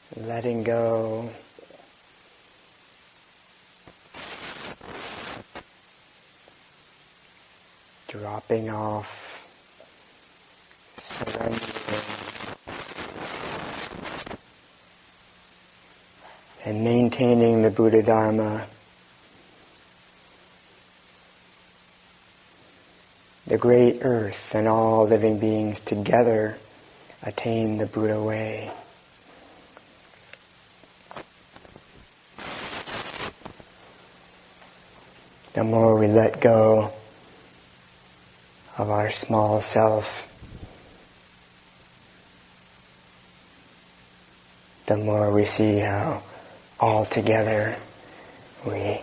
letting go, dropping off, surrendering, and maintaining the Buddha Dharma, the great earth and all living beings together attain the Buddha way. The more we let go of our small self, the more we see how all together we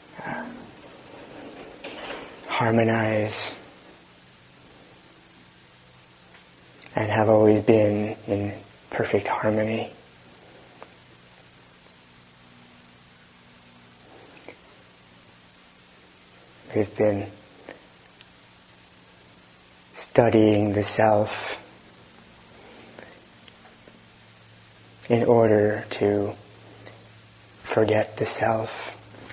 harmonize and have always been in perfect harmony. We've been studying the self in order to forget the self.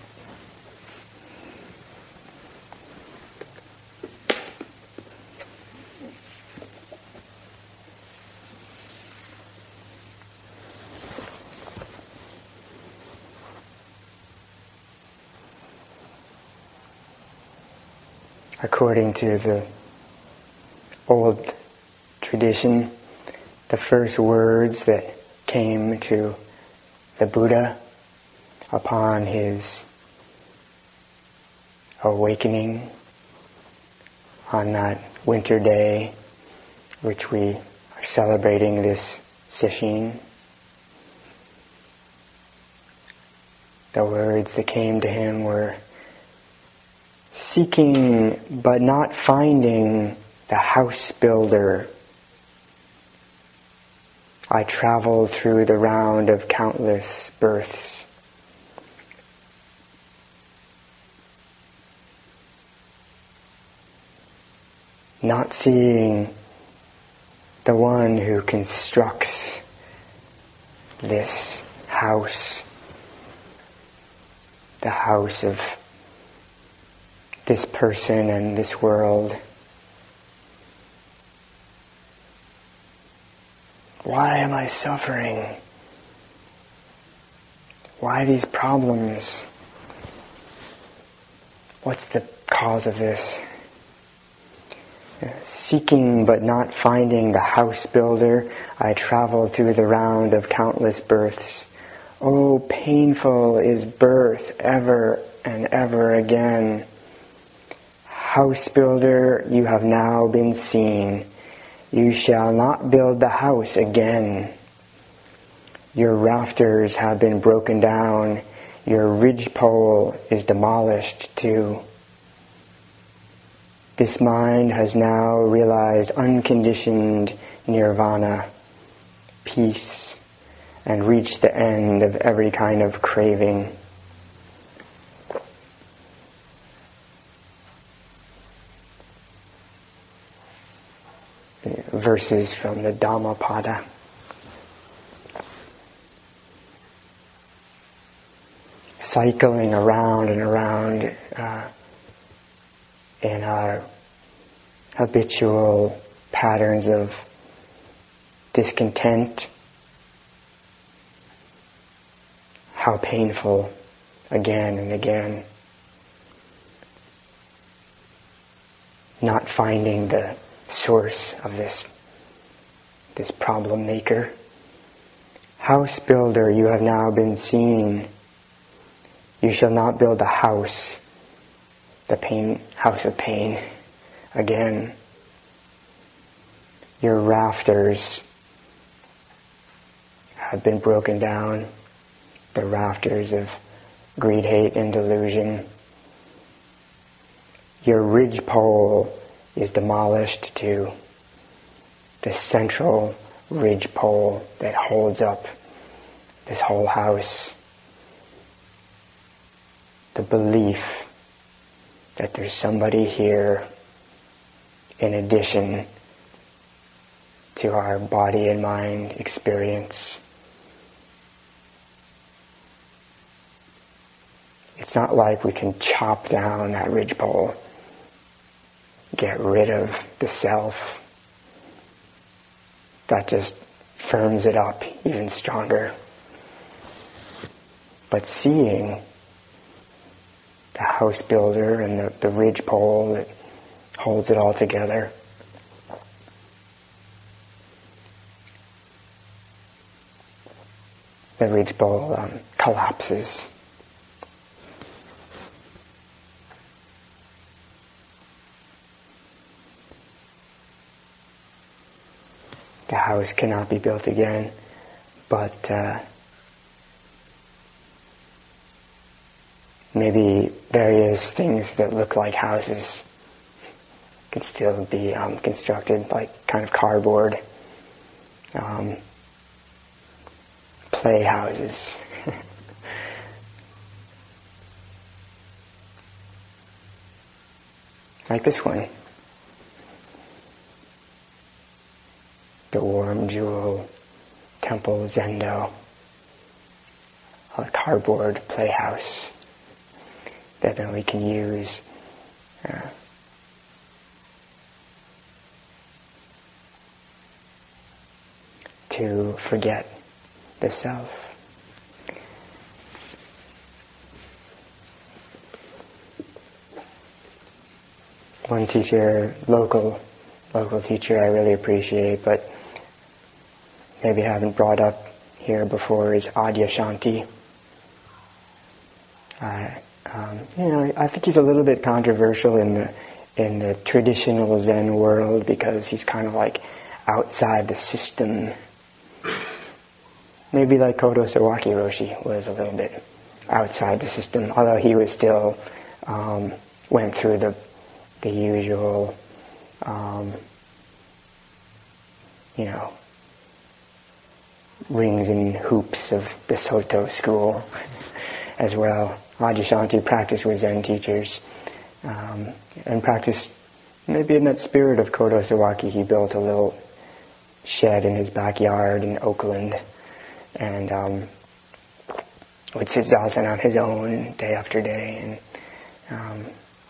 According to the old tradition, the first words that came to the Buddha upon his awakening on that winter day, which we are celebrating this sesshin, the words that came to him were, "Seeking but not finding the house builder, I traveled through the round of countless births." Not seeing the one who constructs this house, the house of this person and this world. Why am I suffering? Why these problems? What's the cause of this? Seeking but not finding the house builder, I traveled through the round of countless births. Oh, painful is birth ever and ever again. House builder, you have now been seen. You shall not build the house again. Your rafters have been broken down. Your ridgepole is demolished too. This mind has now realized unconditioned nirvana, peace, and reached the end of every kind of craving. Verses from the Dhammapada. Cycling around and around in our habitual patterns of discontent. How painful again and again. Not finding the source of this problem maker. House builder, you have now been seen. You shall not build a house, house of pain, again. Your rafters have been broken down, the rafters of greed, hate, and delusion. Your ridgepole is demolished to the central ridgepole that holds up this whole house. The belief that there's somebody here in addition to our body and mind experience. It's not like we can chop down that ridgepole, get rid of the self. That just firms it up even stronger. But seeing the house builder and the ridgepole that holds it all together, the ridgepole collapses. The house cannot be built again, but maybe various things that look like houses can still be constructed, like kind of cardboard, play houses. Like this one. The Warm Jewel Temple Zendo, a cardboard playhouse that then we can use to forget the self. One teacher, local teacher I really appreciate, but maybe haven't brought up here before, is Adyashanti. I think he's a little bit controversial in the traditional Zen world because he's kind of like outside the system. Maybe like Kodo Sawaki Roshi was a little bit outside the system, although he was still went through the usual, rings and hoops of the Soto school as well. Adyashanti practiced with Zen teachers and practiced maybe in that spirit of Kodo Sawaki. He built a little shed in his backyard in Oakland and would sit zazen on his own day after day. And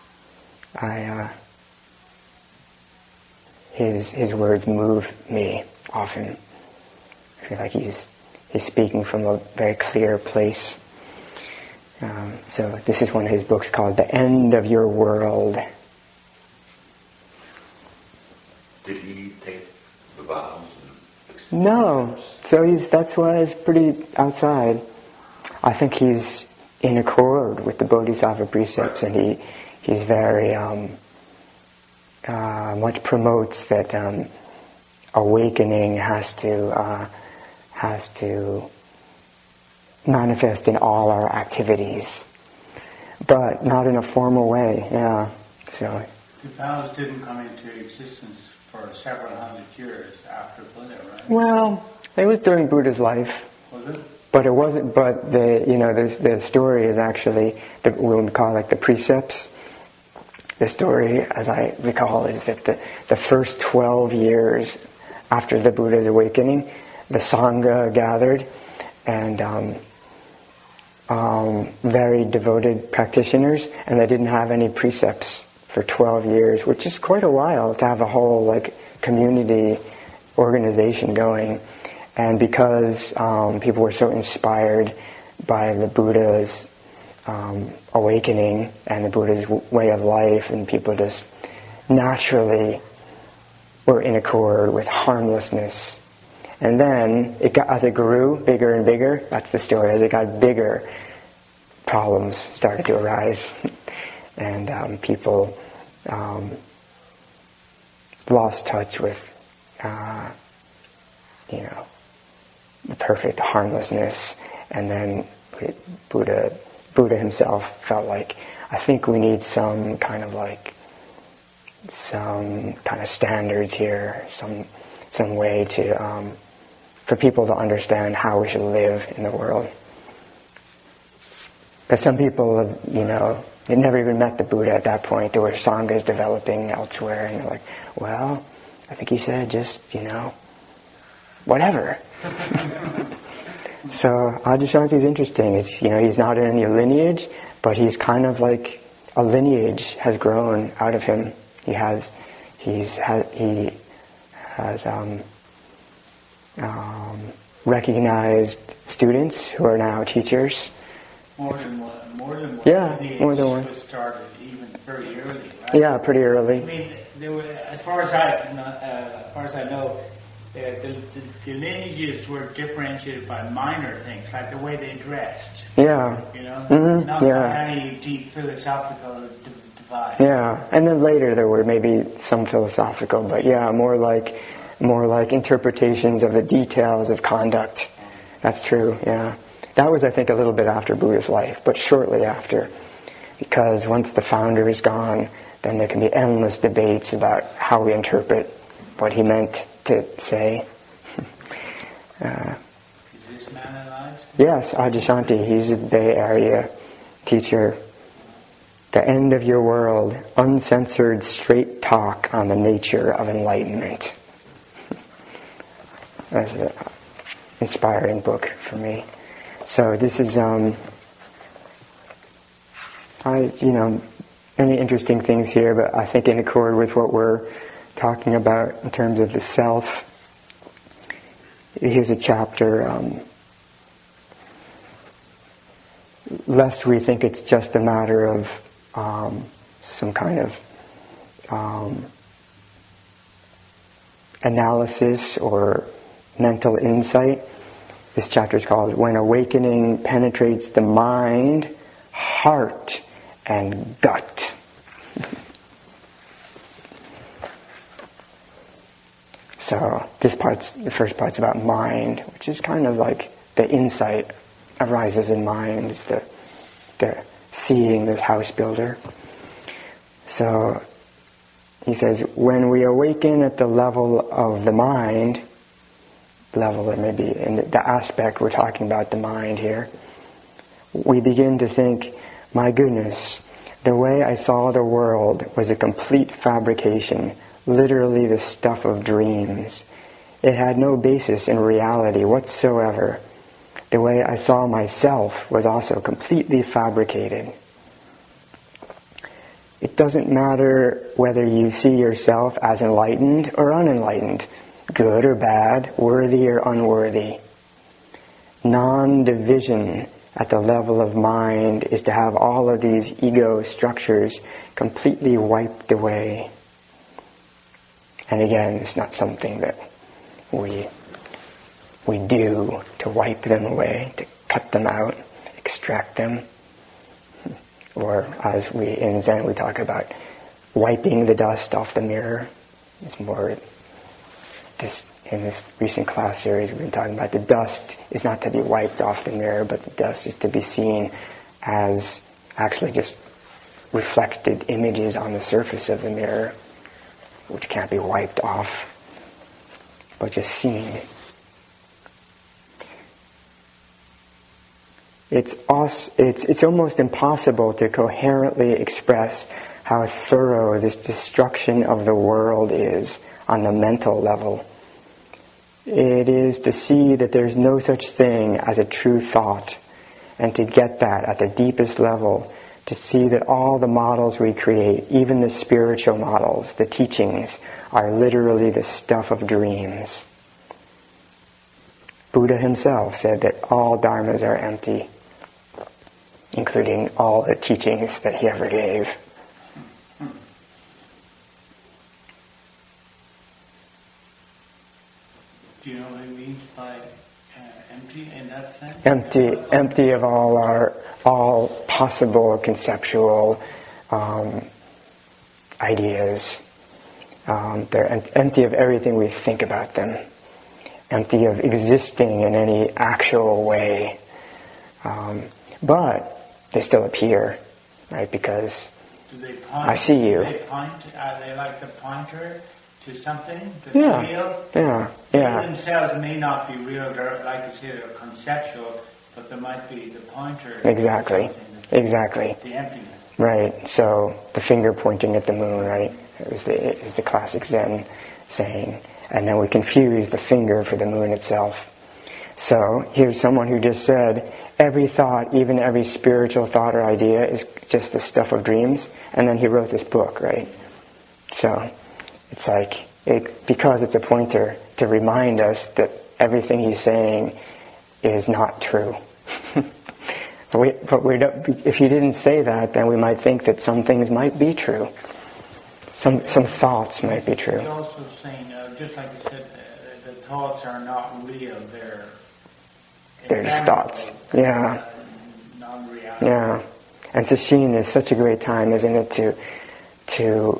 his words move me often. I feel like he's speaking from a very clear place. So this is one of his books called The End of Your World. Did he take the vows? No. So that's why he's pretty outside. I think he's in accord with the Bodhisattva precepts, and he's very much promotes that awakening has to manifest in all our activities, but not in a formal way. Yeah. So the vows didn't come into existence for several hundred years after Buddha, right? Well, it was during Buddha's life. Was it? But it wasn't. But the story is actually we would call like the precepts. The story, as I recall, is that the first 12 years after the Buddha's awakening, the Sangha gathered, and very devoted practitioners, and they didn't have any precepts for 12 years, which is quite a while to have a whole community organization going. And because people were so inspired by the Buddha's awakening and the Buddha's way of life, and people just naturally were in accord with harmlessness. And then, as it grew bigger and bigger, that's the story, as it got bigger, problems started to arise. And people lost touch with, the perfect harmlessness. And then Buddha himself felt like, I think we need some kind of standards here, some way to for people to understand how we should live in the world. Because some people, they never even met the Buddha at that point. There were sanghas developing elsewhere, and they're like, well, I think he said just, whatever. So Adyashanti is interesting. It's, he's not in any lineage, but he's kind of like a lineage has grown out of him. He has recognized students who are now teachers. More than one. Yeah, more than one. Was started even very early. Right? Yeah, pretty early. I mean, there were, as far as I know, the lineages were differentiated by minor things, like the way they dressed. Yeah. Mm-hmm. Not by any deep philosophical divide. Yeah, and then later there were maybe some philosophical, but more like interpretations of the details of conduct. That's true. Yeah, that was, I think, a little bit after Buddha's life, but shortly after, because once the founder is gone, then there can be endless debates about how we interpret what he meant to say. Is this man alive? Yes, Adyashanti. He's a Bay Area teacher. The End of Your World, uncensored straight talk on the nature of enlightenment. That's an inspiring book for me. So this is, many interesting things here, but I think in accord with what we're talking about in terms of the self. Here's a chapter, lest we think it's just a matter of some kind of analysis or mental insight. This chapter is called When Awakening Penetrates the Mind, Heart, and Gut. So the first part's about mind, which is kind of like the insight arises in mind. It's the seeing this house builder. So he says, when we awaken at the level of the mind, level or maybe in the aspect we're talking about, the mind here, we begin to think, my goodness, the way I saw the world was a complete fabrication, literally the stuff of dreams. It had no basis in reality whatsoever. The way I saw myself was also completely fabricated. It doesn't matter whether you see yourself as enlightened or unenlightened, good or bad, worthy or unworthy. Non-division at the level of mind is to have all of these ego structures completely wiped away. And again, it's not something that we do to wipe them away, to cut them out, extract them. Or as in Zen we talk about wiping the dust off the mirror. It's more in this recent class series we've been talking about the dust is not to be wiped off the mirror, but the dust is to be seen as actually just reflected images on the surface of the mirror, which can't be wiped off, but just seen. It's almost impossible to coherently express how thorough this destruction of the world is on the mental level. It is to see that there's no such thing as a true thought, and to get that at the deepest level, to see that all the models we create, even the spiritual models, the teachings, are literally the stuff of dreams. Buddha himself said that all dharmas are empty, including all the teachings that he ever gave. Do you know what he means by empty in that sense? Empty of all possible conceptual ideas. They're empty of everything we think about them. Empty of existing in any actual way. But they still appear, right? Because I see you. Are they like the pointer to something that's real? Yeah. They themselves may not be real. They're, like you say, they're conceptual, but there might be the pointer. Exactly. The emptiness. Right. So the finger pointing at the moon, right, is the classic Zen saying, and then we confuse the finger for the moon itself. So here's someone who just said, every thought, even every spiritual thought or idea is just the stuff of dreams. And then he wrote this book, right? So it's like, because it's a pointer to remind us that everything he's saying is not true. But if he didn't say that, then we might think that some things might be true. Some thoughts might be true. He's also saying, just like you said, the thoughts are not real. They're just thoughts. Yeah. Non-reality. Yeah. And Sesshin is such a great time, isn't it, to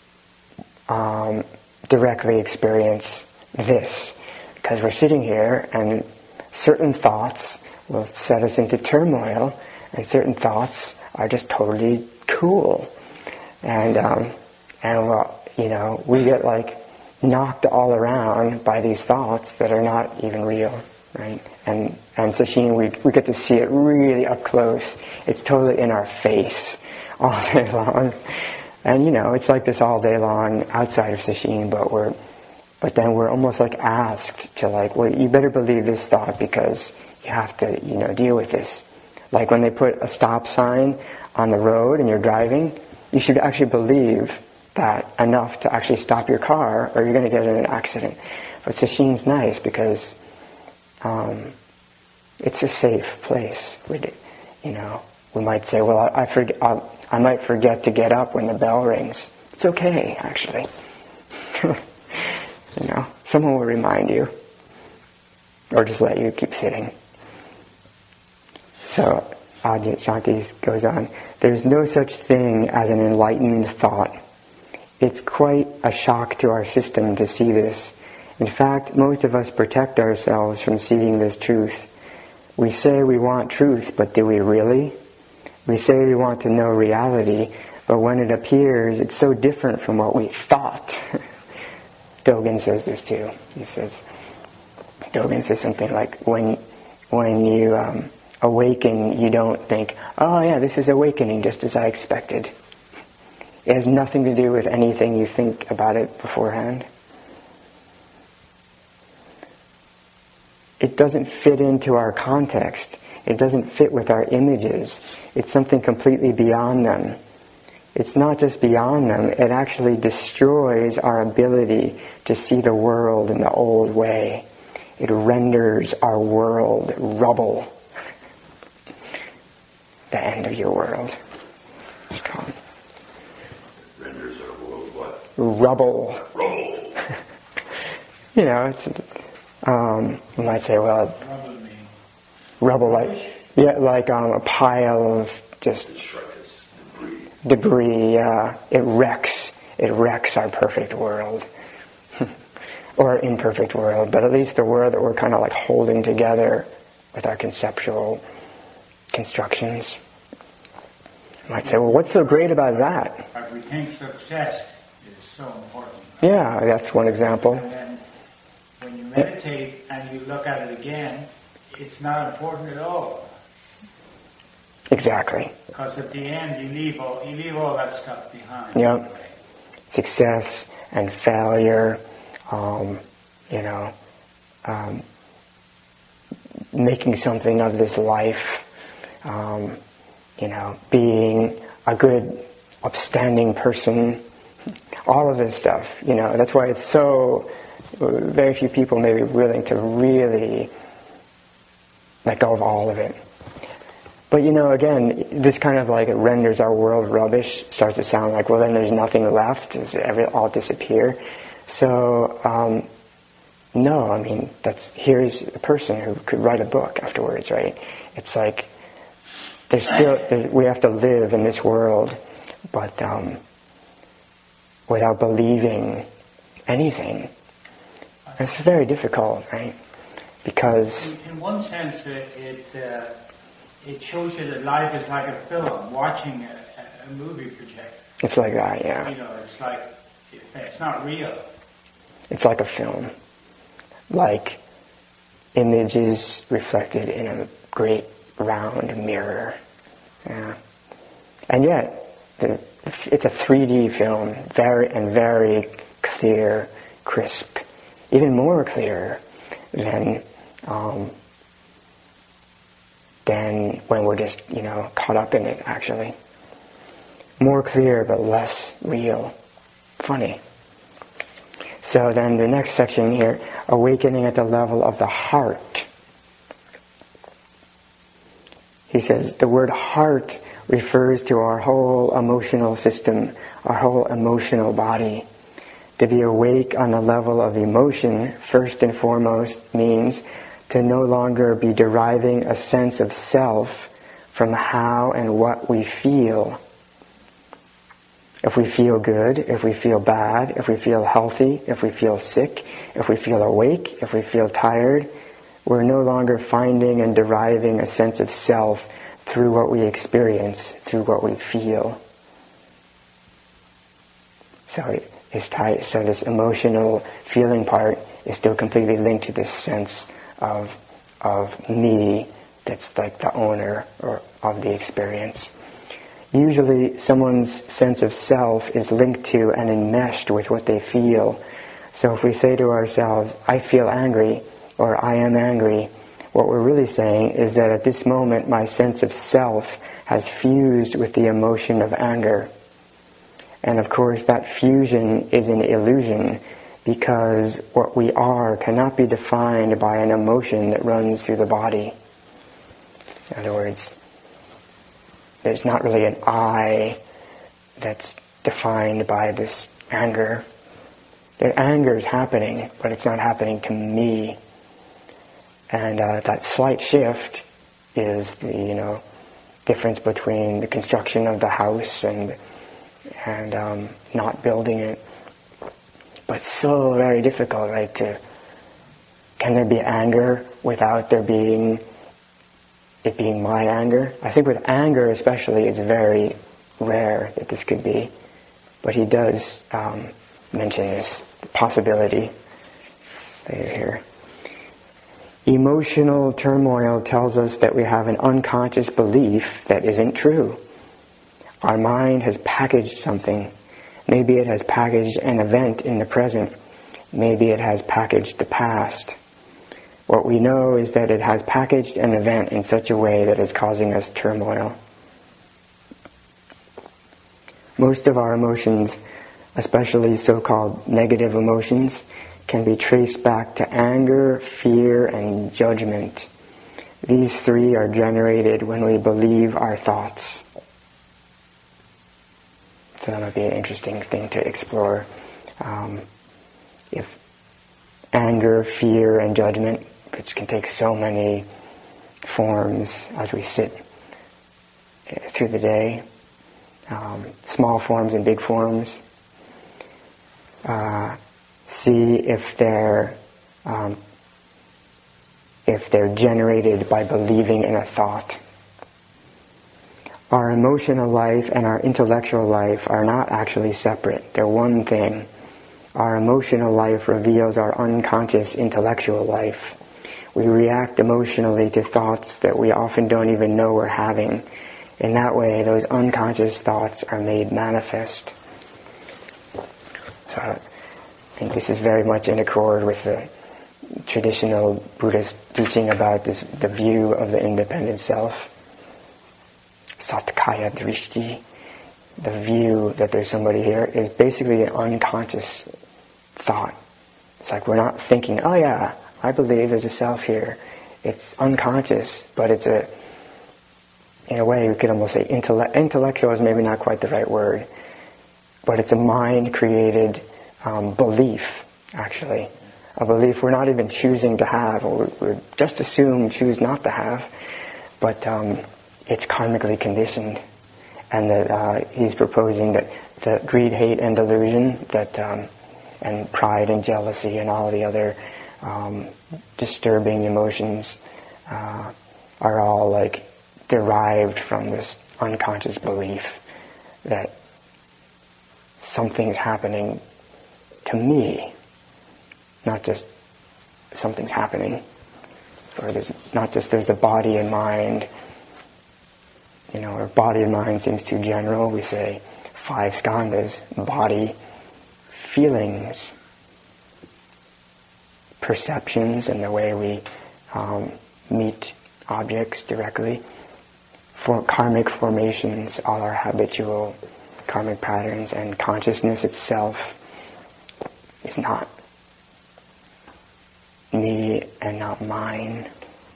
directly experience this. Because we're sitting here and certain thoughts will set us into turmoil, and certain thoughts are just totally cool. And we get like knocked all around by these thoughts that are not even real, right? And Sesshin, we get to see it really up close. It's totally in our face all day long. And it's like this all day long outside of Sesshin, but then we're almost like asked to well, you better believe this thought because you have to, deal with this. Like when they put a stop sign on the road and you're driving, you should actually believe that enough to actually stop your car or you're going to get in an accident. But Sesshin's nice because it's a safe place. We might say, well, I might forget to get up when the bell rings. It's okay, actually. Someone will remind you. Or just let you keep sitting. So, Ajahn Shanti goes on, there's no such thing as an enlightened thought. It's quite a shock to our system to see this. In fact, most of us protect ourselves from seeing this truth. We say we want truth, but do we really? We say we want to know reality, but when it appears, it's so different from what we thought. Dogen says this too. Dogen says something like, when you awaken, you don't think, oh yeah, this is awakening just as I expected. It has nothing to do with anything you think about it beforehand. It doesn't fit into our context. It doesn't fit with our images. It's something completely beyond them. It's not just beyond them, it actually destroys our ability to see the world in the old way. It renders our world rubble. The end of your world. Renders our world what? Rubble. Rubble. It's you might say, well, rubble like a pile of just debris. It wrecks our perfect world. Or imperfect world, but at least the world that we're kind of like holding together with our conceptual constructions. You might say, well, what's so great about that? But we think success is so important. Yeah, that's one example. And then when you meditate and you look at it again, it's not important at all. Exactly. Because at the end you leave all that stuff behind. Yep. Anyway. Success and failure, making something of this life, being a good, upstanding person, all of this stuff, that's why it's so, very few people may be willing to really let go of all of it. But again, this kind of it renders our world rubbish, starts to sound like, well then there's nothing left, does it all disappear? So, no, here's a person who could write a book afterwards, right? It's like, we have to live in this world, but without believing anything. It's very difficult, right? Because in one sense, it shows you that life is like a film, watching a movie projector. It's like that, yeah. It's like, it's not real. It's like a film. Like images reflected in a great round mirror. Yeah. And yet, it's a 3D film, very clear, crisp, even more clear than than when we're just, caught up in it, actually. More clear, but less real. Funny. So then the next section here, awakening at the level of the heart. He says the word heart refers to our whole emotional system, our whole emotional body. To be awake on the level of emotion, first and foremost, means to no longer be deriving a sense of self from how and what we feel. If we feel good, if we feel bad, if we feel healthy, if we feel sick, if we feel awake, if we feel tired, we're no longer finding and deriving a sense of self through what we experience, through what we feel. So this emotional feeling part is still completely linked to this sense of me that's like the owner of the experience. Usually someone's sense of self is linked to and enmeshed with what they feel. So if we say to ourselves, I feel angry, or I am angry, what we're really saying is that at this moment my sense of self has fused with the emotion of anger. And of course that fusion is an illusion, because what we are cannot be defined by an emotion that runs through the body. In other words, there's not really an I that's defined by this anger. The anger is happening, but it's not happening to me. And that slight shift is the difference between the construction of the house and not building it. But so very difficult, right? Can there be anger without it being my anger? I think with anger especially, it's very rare that this could be. But he does mention this possibility later here. Emotional turmoil tells us that we have an unconscious belief that isn't true. Our mind has packaged something. Maybe it has packaged an event in the present. Maybe it has packaged the past. What we know is that it has packaged an event in such a way that it's causing us turmoil. Most of our emotions, especially so-called negative emotions, can be traced back to anger, fear, and judgment. These three are generated when we believe our thoughts. So that might be an interesting thing to explore. If anger, fear, and judgment, which can take so many forms as we sit through the day, small forms and big forms, see if they're generated by believing in a thought. Our emotional life and our intellectual life are not actually separate. They're one thing. Our emotional life reveals our unconscious intellectual life. We react emotionally to thoughts that we often don't even know we're having. In that way, those unconscious thoughts are made manifest. So I think this is very much in accord with the traditional Buddhist teaching about the view of the independent self. Satkaya drishti, the view that there's somebody here, is basically an unconscious thought. It's like we're not thinking, oh yeah, I believe there's a self here. It's unconscious, but it's in a way we could almost say intellectual is maybe not quite the right word, but it's a mind-created belief, actually. A belief we're not even choosing to have, or we just choose not to have, but it's karmically conditioned. And that he's proposing that the greed, hate, and delusion, and pride and jealousy and all the other disturbing emotions are all like derived from this unconscious belief that something's happening to me, not just something's happening, or there's a body and mind. Or body and mind seems too general. We say 5 skandhas: body, feelings, perceptions, and the way we meet objects directly. For karmic formations, all our habitual karmic patterns, and consciousness itself is not me and not mine.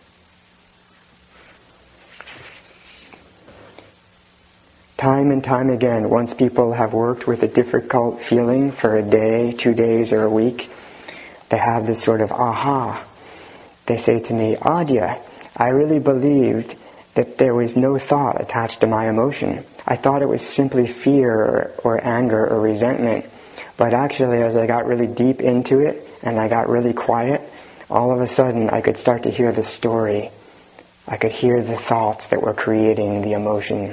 Time and time again, once people have worked with a difficult feeling for a day, 2 days, or a week, they have this sort of aha. They say to me, Adya, I really believed that there was no thought attached to my emotion. I thought it was simply fear or anger or resentment. But actually, as I got really deep into it and I got really quiet, all of a sudden I could start to hear the story. I could hear the thoughts that were creating the emotion.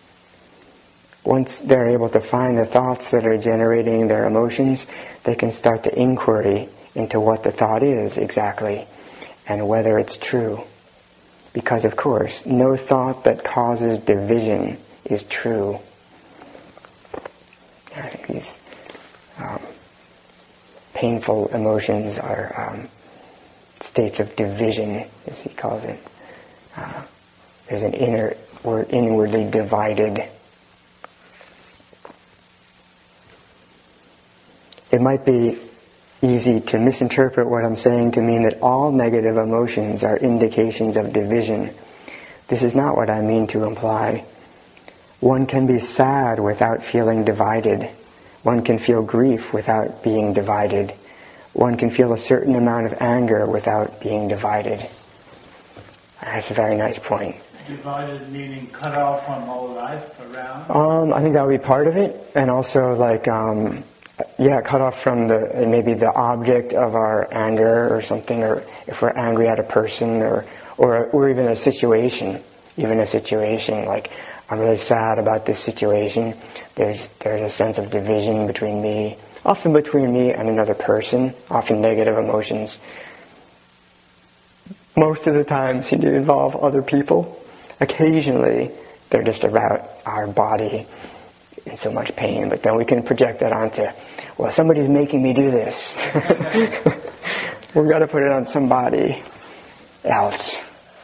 Once they're able to find the thoughts that are generating their emotions, they can start the inquiry into what the thought is exactly and whether it's true. Because, of course, no thought that causes division is true. I think these painful emotions are states of division, as he calls it. There's an we're inwardly divided. It might be easy to misinterpret what I'm saying to mean that all negative emotions are indications of division. This is not what I mean to imply. One can be sad without feeling divided. One can feel grief without being divided. One can feel a certain amount of anger without being divided. That's a very nice point. Divided meaning cut off from all life around? I think that would be part of it. And also cut off from maybe the object of our anger or something, or if we're angry at a person or even a situation. Even a situation, like I'm really sad about this situation. There's a sense of division between me, often between me and another person, often negative emotions. Most of the time seem to involve other people. Occasionally, they're just about our body in so much pain, but then we can project that onto, well, somebody's making me do this. We've got to put it on somebody else.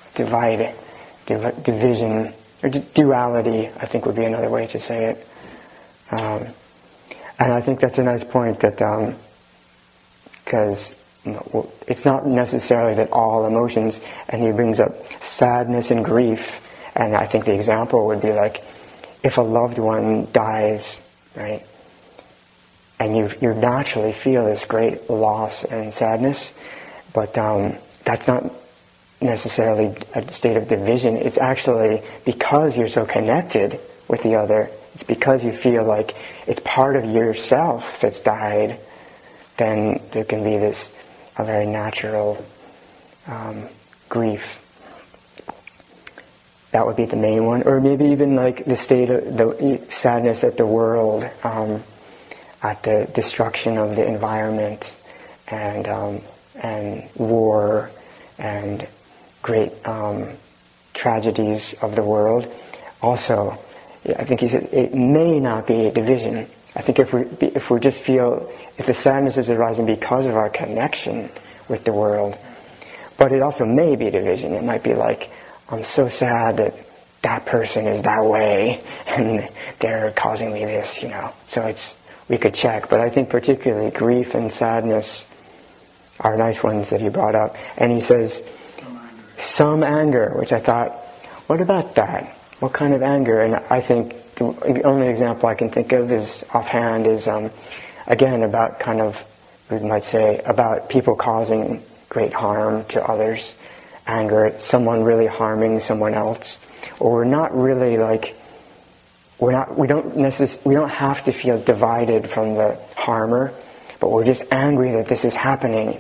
Division, or just duality, I think would be another way to say it. And I think that's a nice point that, because it's not necessarily that all emotions, and he brings up sadness and grief, and I think the example would be like, if a loved one dies, right, and you naturally feel this great loss and sadness, but that's not necessarily a state of division. It's actually because you're so connected with the other. It's because you feel like it's part of yourself that's died. Then there can be a very natural grief. That would be the main one. Or maybe even like the state of the sadness at the world, at the destruction of the environment, and war, and great tragedies of the world. Also, I think he said it may not be a division. I think if we just feel, if the sadness is arising because of our connection with the world, but it also may be a division. It might be like, I'm so sad that person is that way, and they're causing me this, So we could check, but I think particularly grief and sadness are nice ones that he brought up. And he says, some anger, which I thought, what about that? What kind of anger? And I think the only example I can think of offhand is, again, about kind of, we might say, about people causing great harm to others. Anger at someone really harming someone else. Or we're not really we don't have to feel divided from the harmer, but we're just angry that this is happening.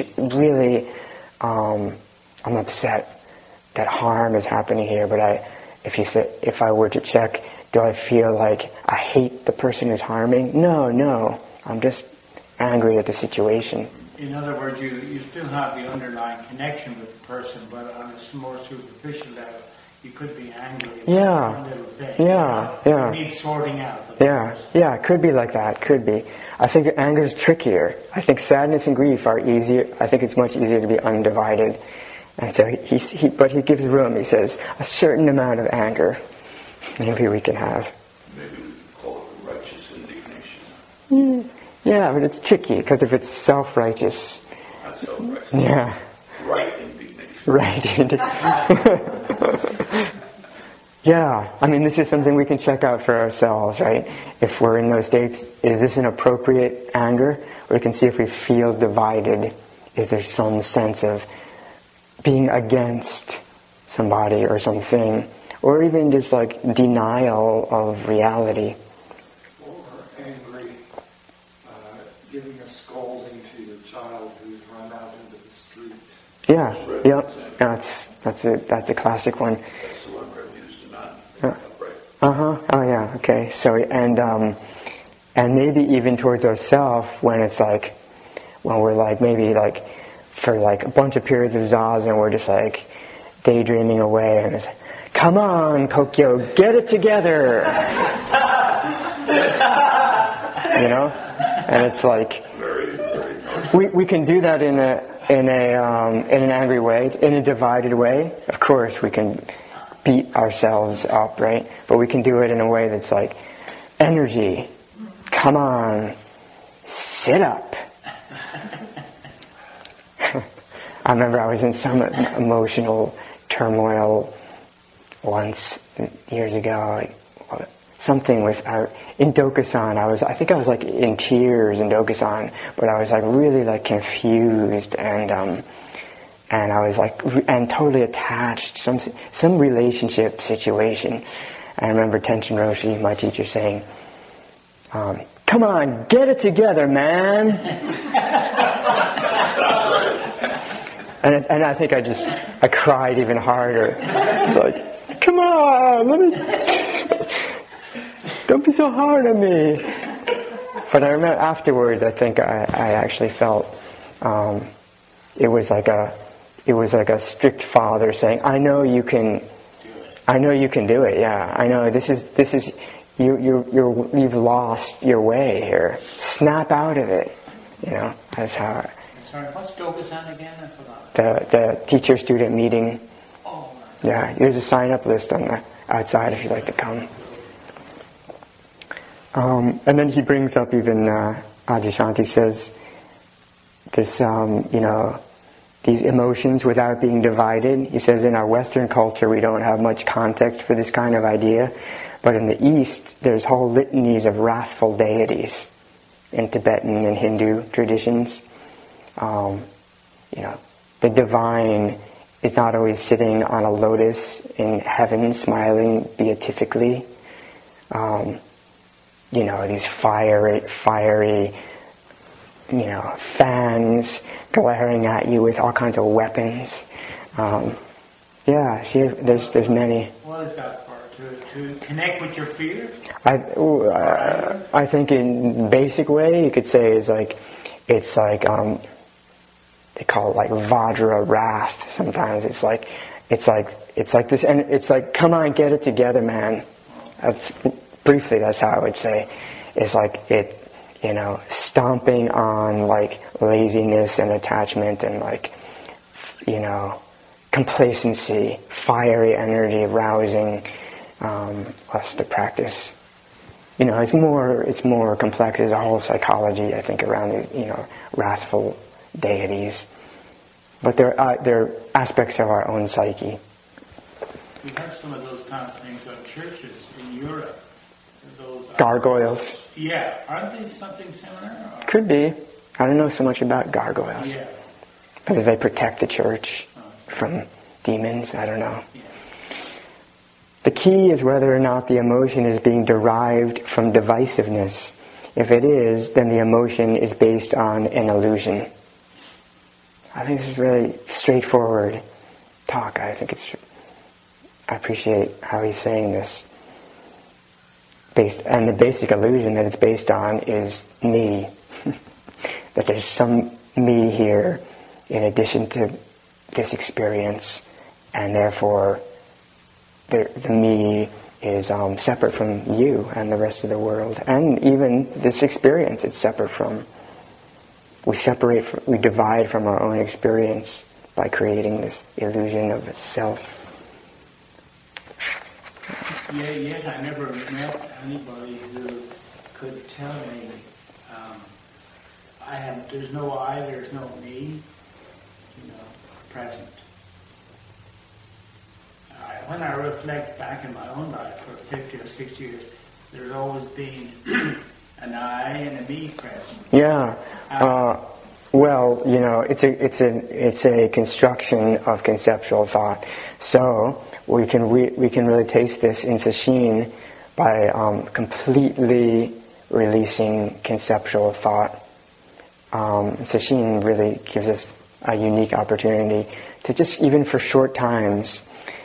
I'm upset that harm is happening here, but if I were to check, do I feel like I hate the person who's harming? No, I'm just angry at the situation. In other words, you still have the underlying connection with the person, but on a more superficial level, you could be angry about some little thing. Yeah. It needs sorting out. Yeah, it could be like that. Could be. I think anger is trickier. I think sadness and grief are easier. I think it's much easier to be undivided. And so but he gives room. He says a certain amount of anger maybe we can have. Maybe we could call it righteous indignation. Yeah, but it's tricky because if it's self-righteous. Not self-righteous. Yeah. Right indignation. Right. Yeah, I mean, this is something we can check out for ourselves, right? If we're in those states, is this an appropriate anger? We can see if we feel divided. Is there some sense of being against somebody or something? Or even just like denial of reality. Or angry, giving a scolding to your child who's run out into the street. Yeah, that's a classic one. That's the one Brett used to not. Oh yeah. Okay. So and maybe even towards ourselves when it's like when we're like maybe like for like a bunch of periods of zazen we're just like daydreaming away and it's come on Kokyo, get it together. You know, and it's like we can do that in an angry way, in a divided way. Of course, we can beat ourselves up, right? But we can do it in a way that's like, energy, come on, sit up. I remember I was in some emotional turmoil once years ago, like something with in Dokusan. I think I was like in tears in Dokusan, but I was like really like confused and I was like and totally attached some relationship situation. I remember Tenshin Roshi, my teacher, saying, "Come on, get it together, man." And I think I cried even harder. It's like, come on, don't be so hard on me. But I remember afterwards, I think I actually felt it was like a strict father saying, "I know you can do it. Yeah, I know this is you've lost your way here. Snap out of it." You know, that's how. Sorry, what's Dokusan again? I forgot. The teacher-student meeting. Oh. Yeah, there's a sign-up list on the outside if you'd like to come. And then he brings up even Adyashanti says this, these emotions without being divided. He says in our Western culture we don't have much context for this kind of idea, but in the East there's whole litanies of wrathful deities in Tibetan and Hindu traditions. The divine is not always sitting on a lotus in heaven smiling beatifically. These fiery, fans glaring at you with all kinds of weapons. There's many. What is that for? To connect with your fear? I think in basic way you could say it's like they call it like Vajra wrath. Sometimes it's like this, and it's like, come on, get it together, man. That's how I would say. It's like it, stomping on like laziness and attachment and like, complacency, fiery energy, rousing us to practice. It's more complex. There's a whole psychology, I think, around these, wrathful deities. But they're aspects of our own psyche. We have some of those kind of things at churches in Europe. Those gargoyles. Yeah, aren't they something similar? Or? Could be. I don't know so much about gargoyles. Yeah. Whether they protect the church from demons, I don't know. Yeah. The key is whether or not the emotion is being derived from divisiveness. If it is, then the emotion is based on an illusion. I think this is really straightforward talk. I appreciate how he's saying this. And the basic illusion that it's based on is me. That there's some me here in addition to this experience, and therefore the me is separate from you and the rest of the world, and even this experience it's separate from. We divide from our own experience by creating this illusion of a self. Yet I never met anybody who could tell me, there's no I, there's no me, present. When I reflect back in my own life for 50 or 60 years, there's always been an I and a me present. Yeah. Well, it's a construction of conceptual thought. So we can really taste this in Sesshin by completely releasing conceptual thought. Sesshin really gives us a unique opportunity to just, even for short times,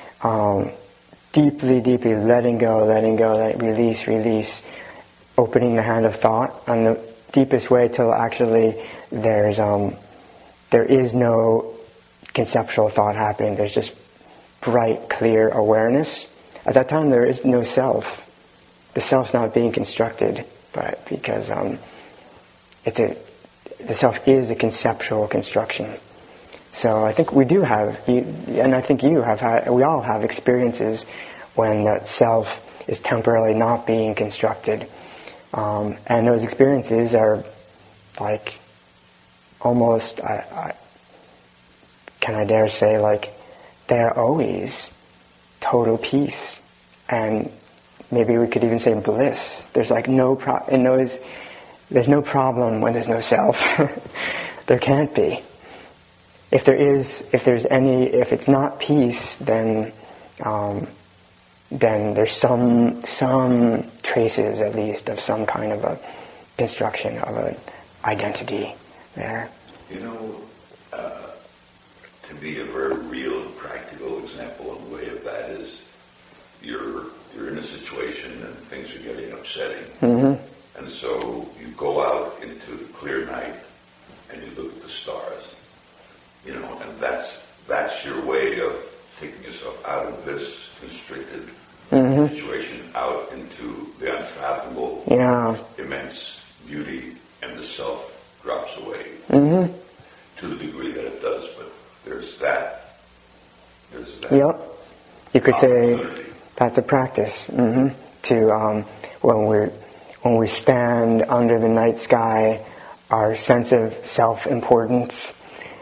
deeply letting go, release, opening the hand of thought on the deepest way till actually there is no conceptual thought happening. There's just bright, clear awareness. At that time, there is no self. The self's not being constructed, but because the self is a conceptual construction. So I think we do have, and I think we all have experiences when that self is temporarily not being constructed. And those experiences are like almost, can I dare say, like they're always total peace, and maybe we could even say bliss. There's like there's no problem when there's no self. There can't be. If it's not peace, then there's some traces, at least, of some kind of a construction of an identity there. To me, a very real and practical example in a way of that is you're in a situation and things are getting upsetting. Mm-hmm. And so you go out into the clear night and you look at the stars. And that's your way of taking yourself out of this constricted situation, out into the unfathomable, immense beauty, and the self drops away to the degree that it does. But there's that. Yep. You could say that's a practice. To when we stand under the night sky, our sense of self-importance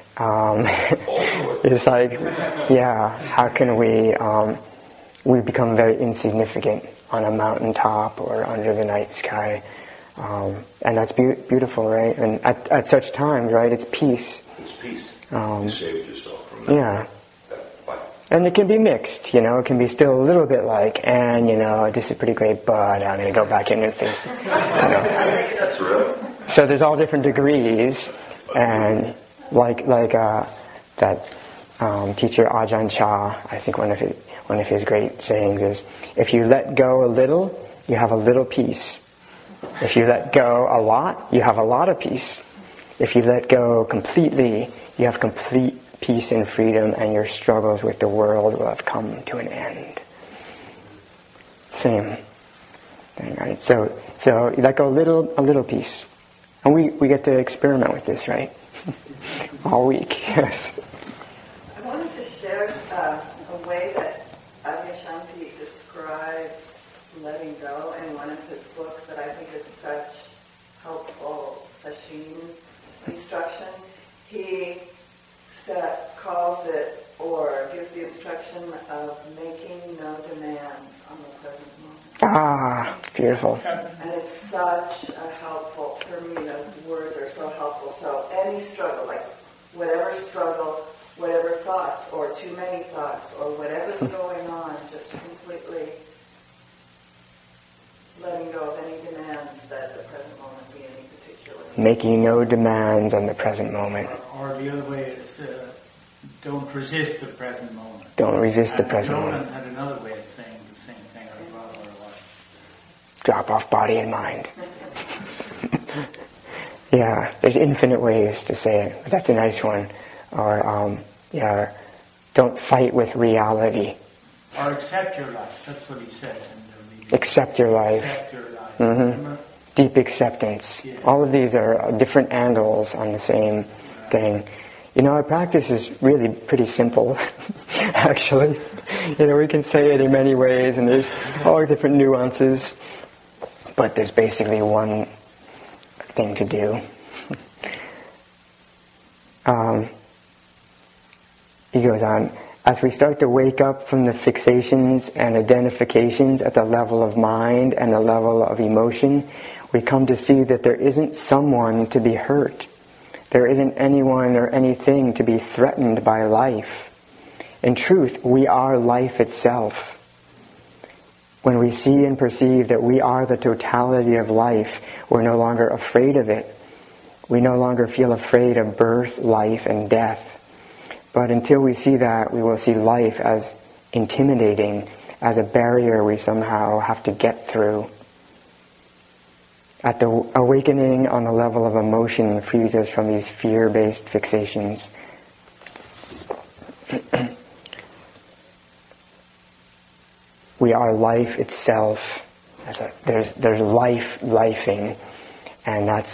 is like, how can we become very insignificant on a mountaintop or under the night sky, and that's beautiful, right? And at such times, right, it's peace. It's peace. You saved yourself from that. Yeah. And it can be mixed, it can be still a little bit like, and this is pretty great, but I'm going to go back in and face it. That's real. So there's all different degrees, and like that teacher Ajahn Chah, I think one of his great sayings is, if you let go a little, you have a little peace. If you let go a lot, you have a lot of peace. If you let go completely, you have complete peace and freedom, and your struggles with the world will have come to an end. Same thing, right? So you let go a little piece. And we get to experiment with this, right? All week, yes. I wanted to share a way that Adyashanti describes letting go in one of his books that I think is such helpful Sesshin instruction. He calls it, or gives the instruction of making no demands on the present moment. Ah, beautiful. And it's such a helpful, for me, those words are so helpful. So any struggle, like whatever struggle, whatever thoughts, or too many thoughts, or whatever's going on, just completely letting go of any demands that the present moment be any particular. Making no demands on the present moment. Or the other way is don't resist the present moment. Don't resist the present Nolan moment. had another way of saying the same thing, or what it was. Drop off body and mind. Yeah, there's infinite ways to say it, but that's a nice one. Or, don't fight with reality. Or accept your life. That's what he says in the reading. Accept your life. Accept your life. Mm-hmm. Deep acceptance. Yeah. All of these are different angles on the same thing. Our practice is really pretty simple, actually. We can say it in many ways, and there's all different nuances, but there's basically one thing to do. He goes on, as we start to wake up from the fixations and identifications at the level of mind and the level of emotion, we come to see that there isn't someone to be hurt. There isn't anyone or anything to be threatened by life. In truth, we are life itself. When we see and perceive that we are the totality of life, we're no longer afraid of it. We no longer feel afraid of birth, life, and death. But until we see that, we will see life as intimidating, as a barrier we somehow have to get through. At the awakening on the level of emotion frees us from these fear-based fixations. We are life itself. There's lifing, and that's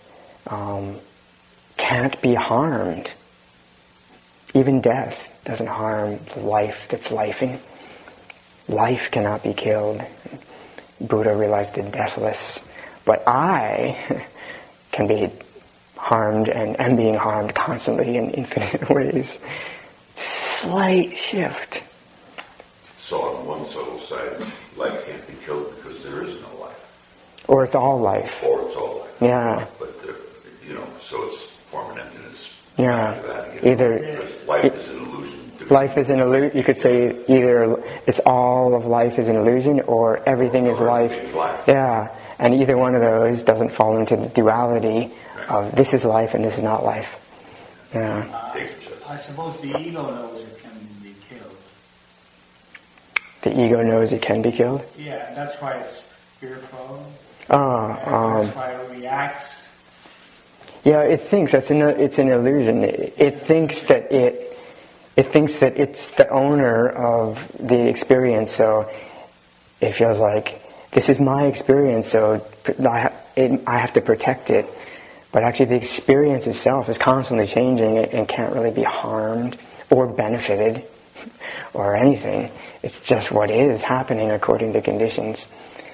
can't be harmed. Even death doesn't harm the life that's lifing. Life cannot be killed. Buddha realized the deathless. But I can be harmed and am being harmed constantly in infinite ways. Slight shift. So on one subtle side, life can't be killed because there is no life. Or it's all life. Or it's all life. Yeah. But, so it's form and emptiness. Yeah. Because life is an illusion. Life is an illusion. You could say either it's all of life is an illusion or everything is life. Yeah. And either one of those doesn't fall into the duality of this is life and this is not life. Yeah. I suppose the ego knows it can be killed. The ego knows it can be killed? Yeah, that's why it's fearful. That's why it reacts. Yeah, it thinks it's an illusion. It thinks that it's the owner of the experience, so it feels like this is my experience, so I have to protect it. But actually the experience itself is constantly changing and can't really be harmed or benefited or anything. It's just what is happening according to conditions.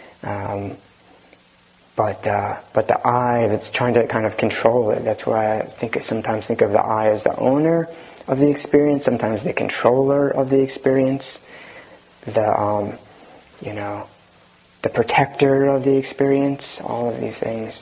But the I that's trying to kind of control it, that's why I sometimes think of the I as the owner of the experience, sometimes the controller of the experience, the protector of the experience, all of these things.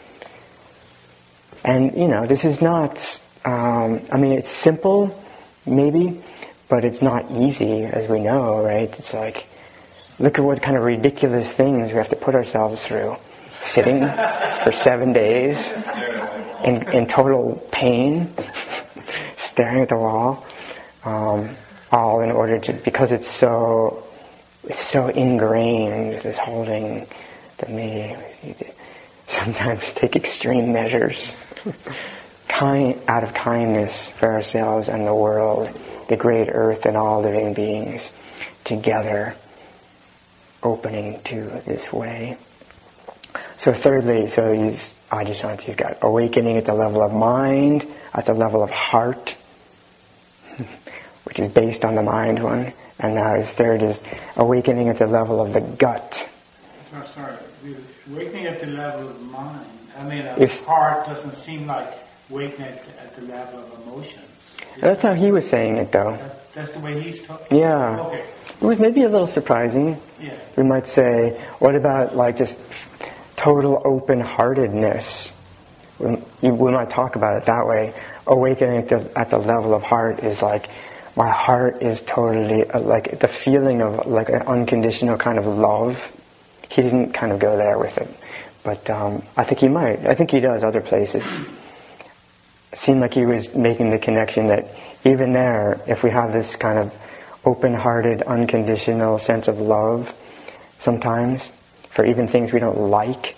And, this is not, it's simple, maybe, but it's not easy, as we know, right? It's like, look at what kind of ridiculous things we have to put ourselves through. Sitting for 7 days in total pain, staring at the wall, all in order to, because it's so ingrained, this holding, that we sometimes take extreme measures out of kindness for ourselves and the world, the great earth and all living beings together, opening to this way. So thirdly, these Adyashantis got awakening at the level of mind, at the level of heart, which is based on the mind one. And now his third is awakening at the level of the gut. Sorry. Awakening at the level of mind. Heart doesn't seem like awakening at the level of emotions. That's how he was saying it, though. That's the way he's talking? Yeah. Okay. It was maybe a little surprising. Yeah. We might say, what about just total open-heartedness? We might talk about it that way. Awakening at the level of heart is like, my heart is totally, like the feeling of like an unconditional kind of love. He didn't kind of go there with it. But I think he might. I think he does other places. It seemed like he was making the connection that even there, if we have this kind of open-hearted, unconditional sense of love, sometimes, for even things we don't like,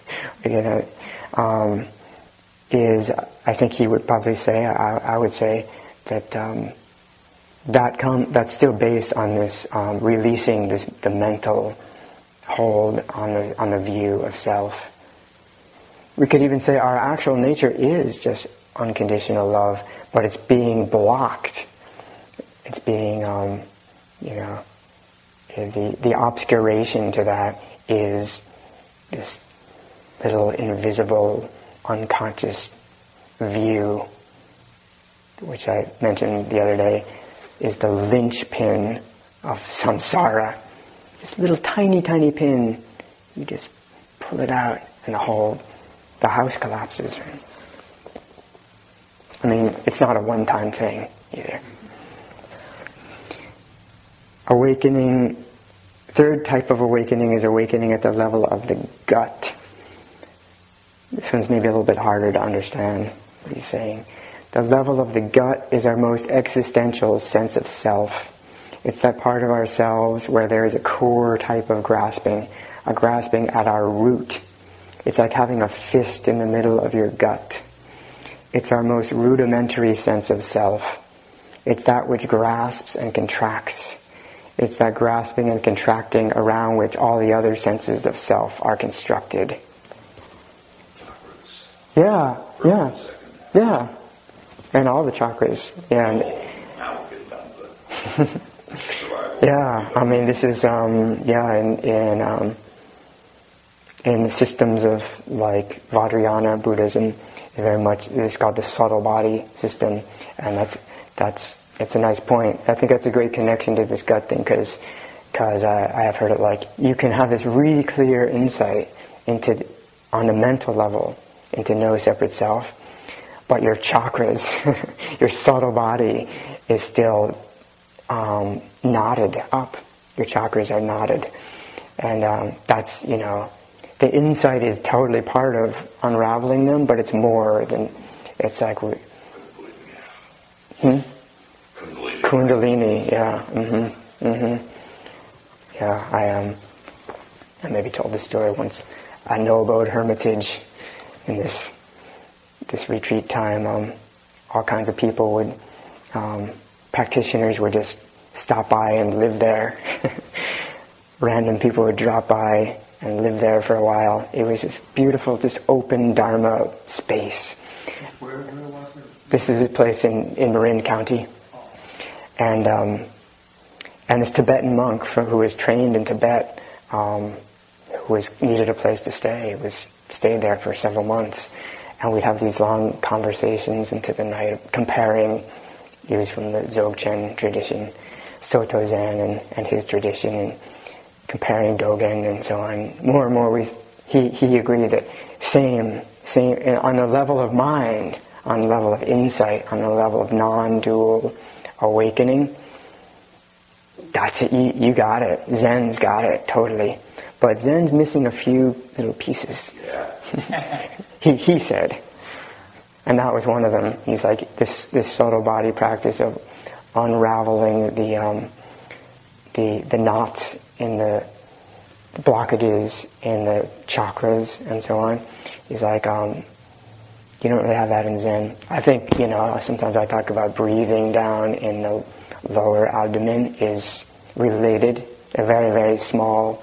I think he would probably say, I would say, that that's still based on this releasing the mental hold on the view of self. we could even say our actual nature is just unconditional love, but it's being blocked. It's being, the obscuration to that is this little invisible, unconscious view, which I mentioned the other day, is the linchpin of samsara. This little tiny, tiny pin, you just pull it out and the house collapses. Right? I mean, it's not a one-time thing either. Awakening, third type of awakening is awakening at the level of the gut. This one's maybe a little bit harder to understand what he's saying. The level of the gut is our most existential sense of self. It's that part of ourselves where there is a core type of grasping, a grasping at our root. It's like having a fist in the middle of your gut. It's our most rudimentary sense of self. It's that which grasps and contracts. It's that grasping and contracting around which all the other senses of self are constructed. Yeah. And all the chakras. Yeah. Now we'll get down to it. Yeah, I mean, this is, in the systems of, like, Vajrayana Buddhism, very much, it's called the subtle body system, and it's a nice point. I think that's a great connection to this gut thing, because I have heard it like, you can have this really clear insight on the mental level, into no separate self, but your chakras, your subtle body is still knotted up. Your chakras are knotted. And that's, the insight is totally part of unraveling them, but it's more than, it's like... Kundalini, yeah. Yeah, I maybe told this story once. At No Abode Hermitage, in this retreat time, all kinds of people would, practitioners would just stop by and live there. Random people would drop by and live there for a while. It was this beautiful, just open Dharma space. Where was it? This is a place in Marin County. And this Tibetan monk who was trained in Tibet, who needed a place to stay, stayed there for several months. And we'd have these long conversations into the night, comparing. He was from the Dzogchen tradition, Soto Zen and his tradition, and comparing Dogen and so on. More and more, he agreed that same on the level of mind, on the level of insight, on the level of non-dual awakening. That's it. You got it. Zen's got it totally, but Zen's missing a few little pieces. Yeah. He said, and that was one of them. He's like this subtle body practice of unraveling the knots in the blockages in the chakras and so on. He's like, you don't really have that in Zen. I think, sometimes I talk about breathing down in the lower abdomen is related, a very, very small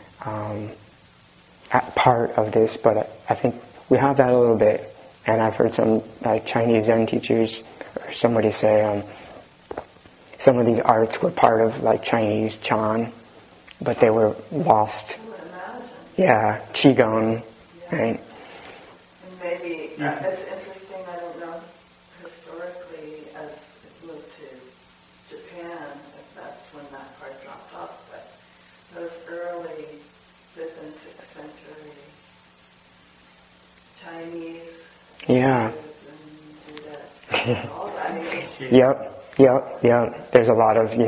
part of this, but I think we have that a little bit. And I've heard some Chinese Zen teachers or somebody say some of these arts were part of Chinese Chan, but they were lost. Yeah, Qigong, right? And maybe it's interesting, I don't know, historically, as it moved to Japan, if that's when that part dropped off, but those early 5th and 6th century Chinese. Yeah. Yep. There's a lot of,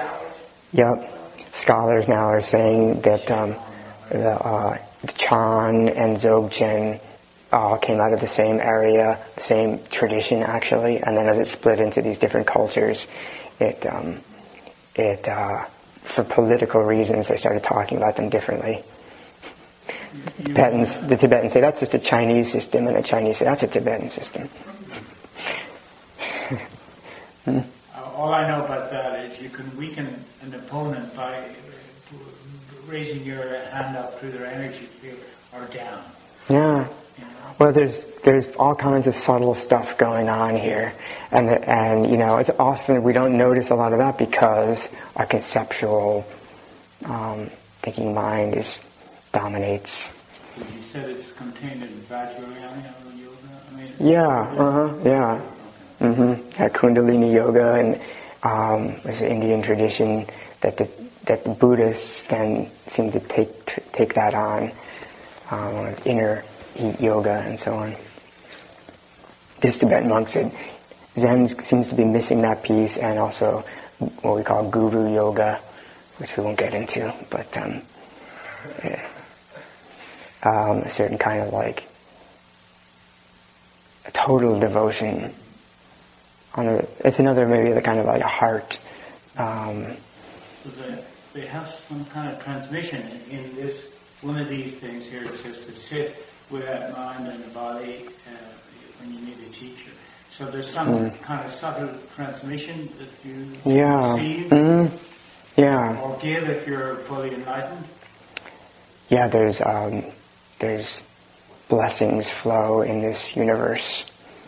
scholars now are saying that the Chan and Dzogchen all came out of the same area, the same tradition actually, and then as it split into these different cultures, it for political reasons they started talking about them differently. The Tibetans say that's just a Chinese system, and the Chinese say that's a Tibetan system. All I know about that is you can weaken an opponent by raising your hand up through their energy field or down. Yeah. Well, there's all kinds of subtle stuff going on here, and it's often we don't notice a lot of that because our conceptual thinking mind dominates. You said it's contained in Vajrayana yoga. Yeah. Kundalini yoga and was an Indian tradition that the Buddhists then seem to take that on, inner heat yoga and so on. This Tibetan monk said Zen seems to be missing that piece, and also what we call guru yoga, which we won't get into, but a certain kind of like a total devotion. It's another maybe the kind of like a heart. So they have some kind of transmission in this. One of these things here, it says to sit with that mind and the body when you need a teacher. So there's some kind of subtle transmission that you receive or give if you're fully enlightened. Yeah, there's blessings flow in this universe.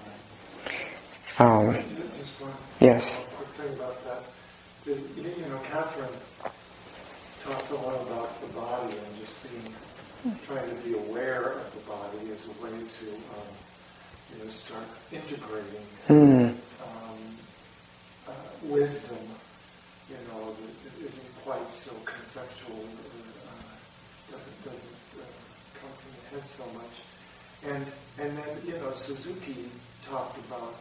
Just one yes. quick thing about that. Catherine talked a lot about the body and just trying to be aware of the body as a way to start integrating wisdom, that isn't quite so conceptual, doesn't come from the head so much. And then, Suzuki talked about,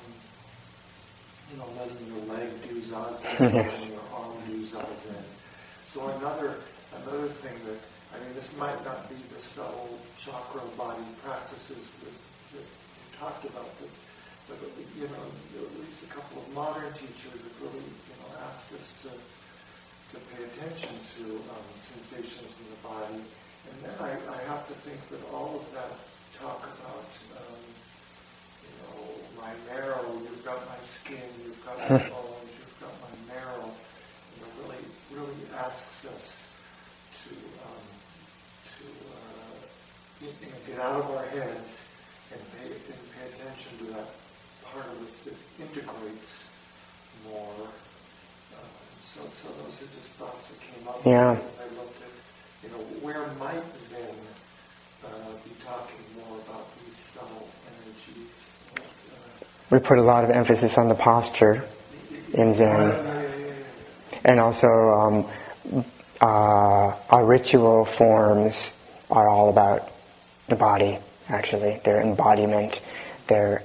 letting your leg do zazen, letting your arm do zazen. So another thing that, this might not be the subtle chakra body practices that you talked about, but at least a couple of modern teachers have really, asked us to pay attention to sensations in the body. And then I have to think that all of that talk about, my marrow, you've got my skin, you've got my bones, you've got my marrow, really asks us to get out of our heads and pay attention to that part of us that integrates more. So those are just thoughts that came up. Yeah. As I looked at, where might Zen be talking more about these subtle energies? We put a lot of emphasis on the posture in Zen. And also our ritual forms are all about the body, actually. Their embodiment, and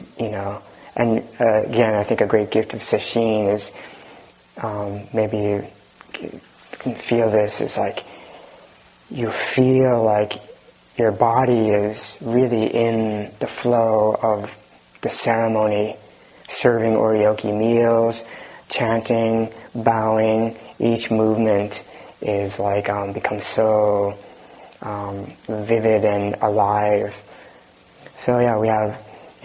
again, I think a great gift of sesshin is, maybe you can feel this, is like you feel like your body is really in the flow of the ceremony, serving oryoki meals, chanting, bowing. Each movement is like becomes so vivid and alive. So we have,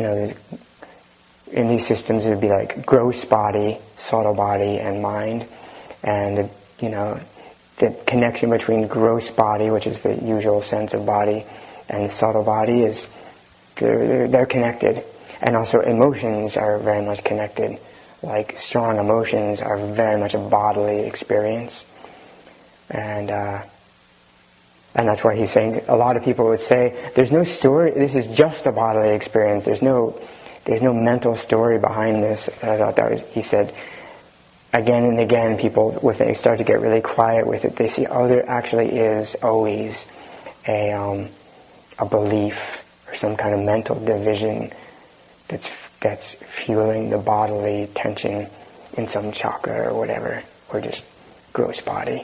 in these systems it would be like gross body, subtle body, and mind, and the connection between gross body, which is the usual sense of body, and the subtle body is they're connected. And also emotions are very much connected. Like strong emotions are very much a bodily experience. And that's why he's saying, a lot of people would say, there's no story, this is just a bodily experience, there's no mental story behind this. And I thought he said, again and again, people, when they start to get really quiet with it, they see, there actually is always a belief or some kind of mental division that's fueling the bodily tension in some chakra or whatever, or just gross body.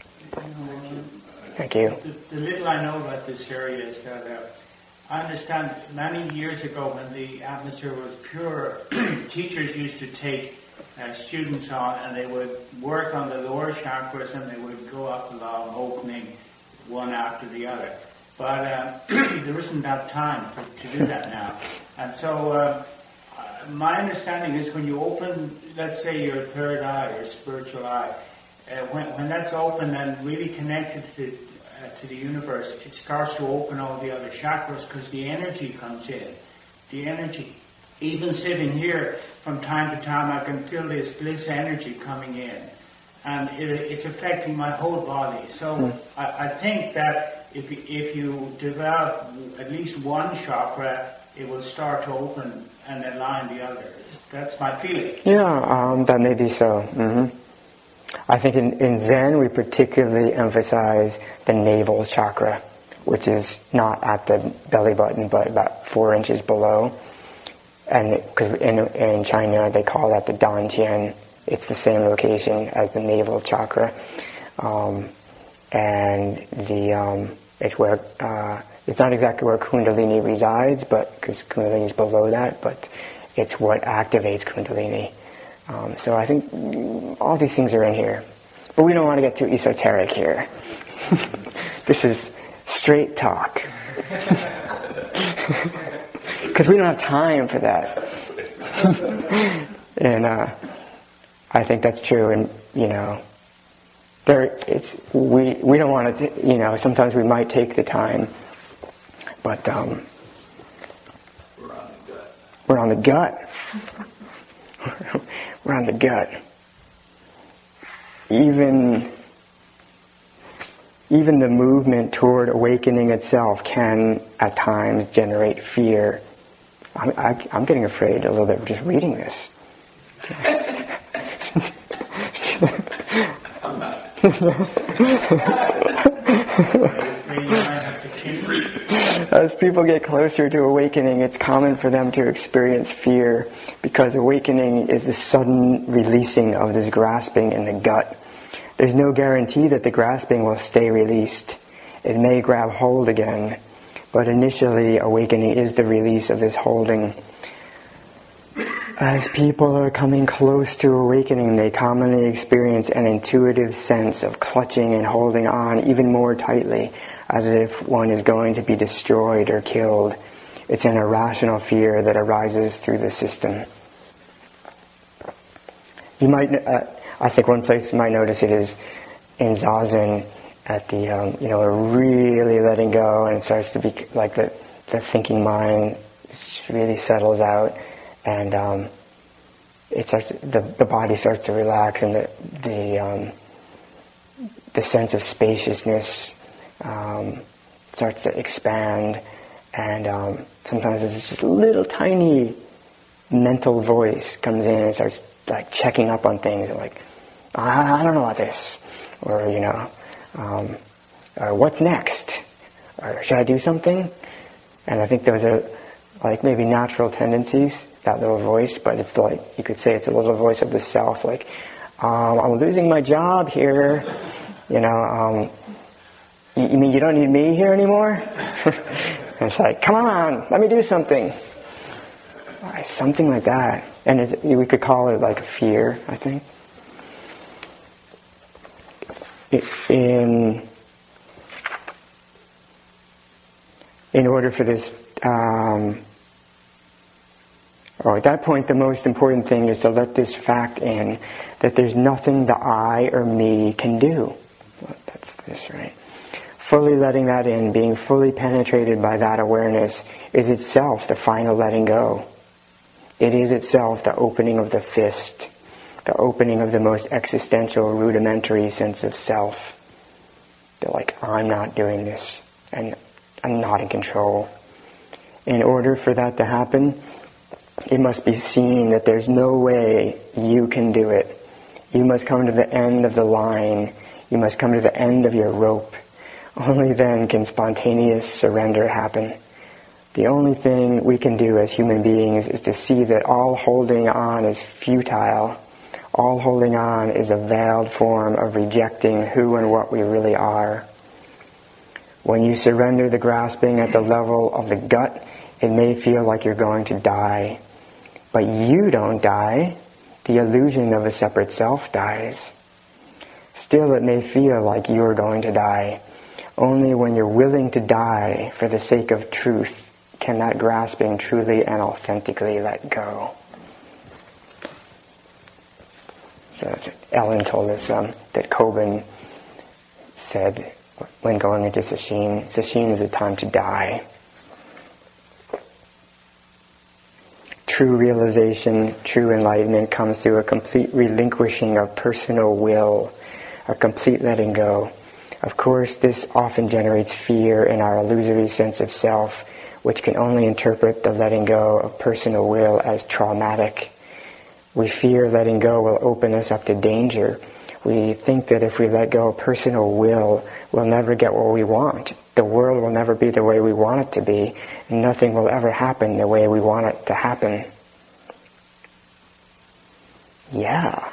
Thank you. The little I know about this area is that I understand many years ago when the atmosphere was pure, teachers used to take students on and they would work on the lower chakras and they would go up along opening one after the other. But there isn't that time to do that now. And so my understanding is when you open, let's say your third eye, your spiritual eye, when that's open and really connected to to the universe, it starts to open all the other chakras because the energy comes in. The energy. Even sitting here, from time to time, I can feel this bliss energy coming in. And it's affecting my whole body. So I think that if you develop at least one chakra, it will start to open and align the others. That's my feeling. Yeah, that may be so. Mm-hmm. I think in Zen we particularly emphasize the navel chakra, which is not at the belly button but about 4 inches below. And because in China they call that the Dantian. It's the same location as the navel chakra, and it's where it's not exactly where Kundalini resides, but because Kundalini is below that, but it's what activates Kundalini. So I think all these things are in here, but we don't want to get too esoteric here. This is straight talk, because we don't have time for that. And I think that's true, and we don't want to. Sometimes we might take the time, but we're on the gut. We're on the gut. Even the movement toward awakening itself can, at times, generate fear. I'm getting afraid a little bit just reading this. As people get closer to awakening, it's common for them to experience fear, because awakening is the sudden releasing of this grasping in the gut. There's no guarantee that the grasping will stay released. It may grab hold again, but initially awakening is the release of this holding. As people are coming close to awakening, they commonly experience an intuitive sense of clutching and holding on even more tightly, as if one is going to be destroyed or killed. It's an irrational fear that arises through the system. You might, I think one place you might notice it is in Zazen, at the, really letting go, and it starts to be like the thinking mind really settles out. And it starts. The body starts to relax, and the sense of spaciousness starts to expand. And sometimes there's just a little tiny mental voice comes in and starts like checking up on things, and like, I don't know about this, or or what's next, or should I do something? And I think those are like maybe natural tendencies, that little voice, but it's like, you could say it's a little voice of the self, like, I'm losing my job here, you mean you don't need me here anymore? And it's like, come on, let me do something. Something like that. And we could call it like a fear, I think. In order for this, at that point, the most important thing is to let this fact in, that there's nothing the I or me can do. Well, that's this, right? Fully letting that in, being fully penetrated by that awareness, is itself the final letting go. It is itself the opening of the fist, the opening of the most existential, rudimentary sense of self. They're like, I'm not doing this, and I'm not in control. In order for that to happen, it must be seen that there's no way you can do it. You must come to the end of the line. You must come to the end of your rope. Only then can spontaneous surrender happen. The only thing we can do as human beings is to see that all holding on is futile. All holding on is a veiled form of rejecting who and what we really are. When you surrender the grasping at the level of the gut, it may feel like you're going to die. But you don't die. The illusion of a separate self dies. Still, it may feel like you're going to die. Only when you're willing to die for the sake of truth can that grasping truly and authentically let go. So Ellen told us that Kobun said, when going into sesshin. Sesshin is a time to die. True realization, true enlightenment comes through a complete relinquishing of personal will, a complete letting go. Of course, this often generates fear in our illusory sense of self, which can only interpret the letting go of personal will as traumatic. We fear letting go will open us up to danger. We think that if we let go of personal will, we'll never get what we want. The world will never be the way we want it to be, and nothing will ever happen the way we want it to happen. Yeah.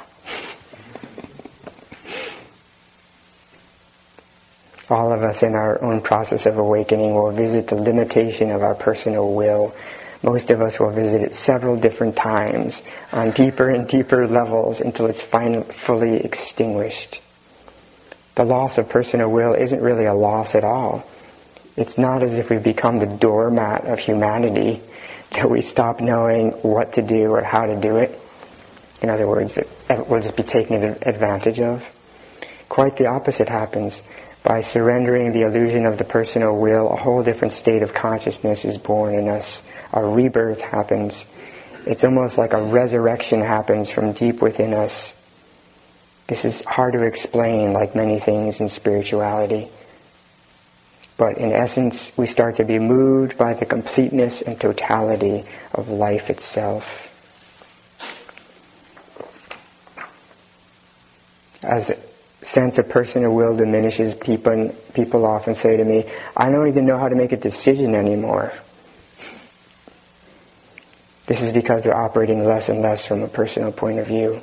All of us in our own process of awakening will visit the limitation of our personal will. Most of us will visit it several different times on deeper and deeper levels until it's fully extinguished. The loss of personal will isn't really a loss at all. It's not as if we become the doormat of humanity, that we stop knowing what to do or how to do it. In other words, that we'll just be taken advantage of. Quite the opposite happens. By surrendering the illusion of the personal will, a whole different state of consciousness is born in us. A rebirth happens. It's almost like a resurrection happens from deep within us. This is hard to explain, like many things in spirituality. But in essence, we start to be moved by the completeness and totality of life itself. As the sense of personal will diminishes, people often say to me, I don't even know how to make a decision anymore. This is because they're operating less and less from a personal point of view.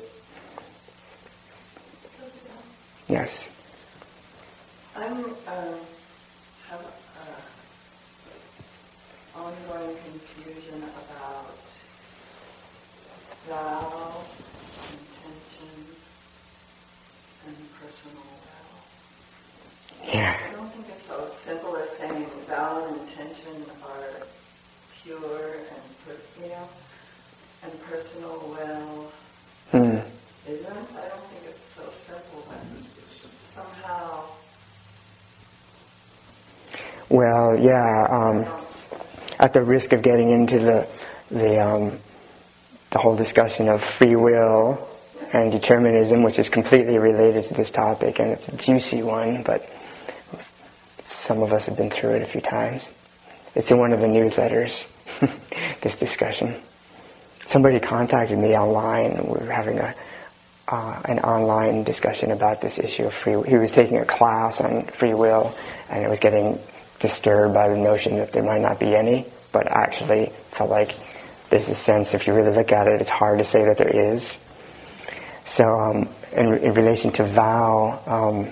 Yes. I have ongoing confusion about vow, intention, and personal will. Yeah. I don't think it's so simple as saying vow and intention are pure and personal will isn't. I don't think it's so simple, but somehow. Well, yeah. At the risk of getting into the whole discussion of free will and determinism, which is completely related to this topic, and it's a juicy one, but some of us have been through it a few times. It's in one of the newsletters, this discussion. Somebody contacted me online. We were having an online discussion about this issue of free will. He was taking a class on free will, and it was getting disturbed by the notion that there might not be any, but actually felt like there's this sense, if you really look at it, it's hard to say that there is. So in relation to vow,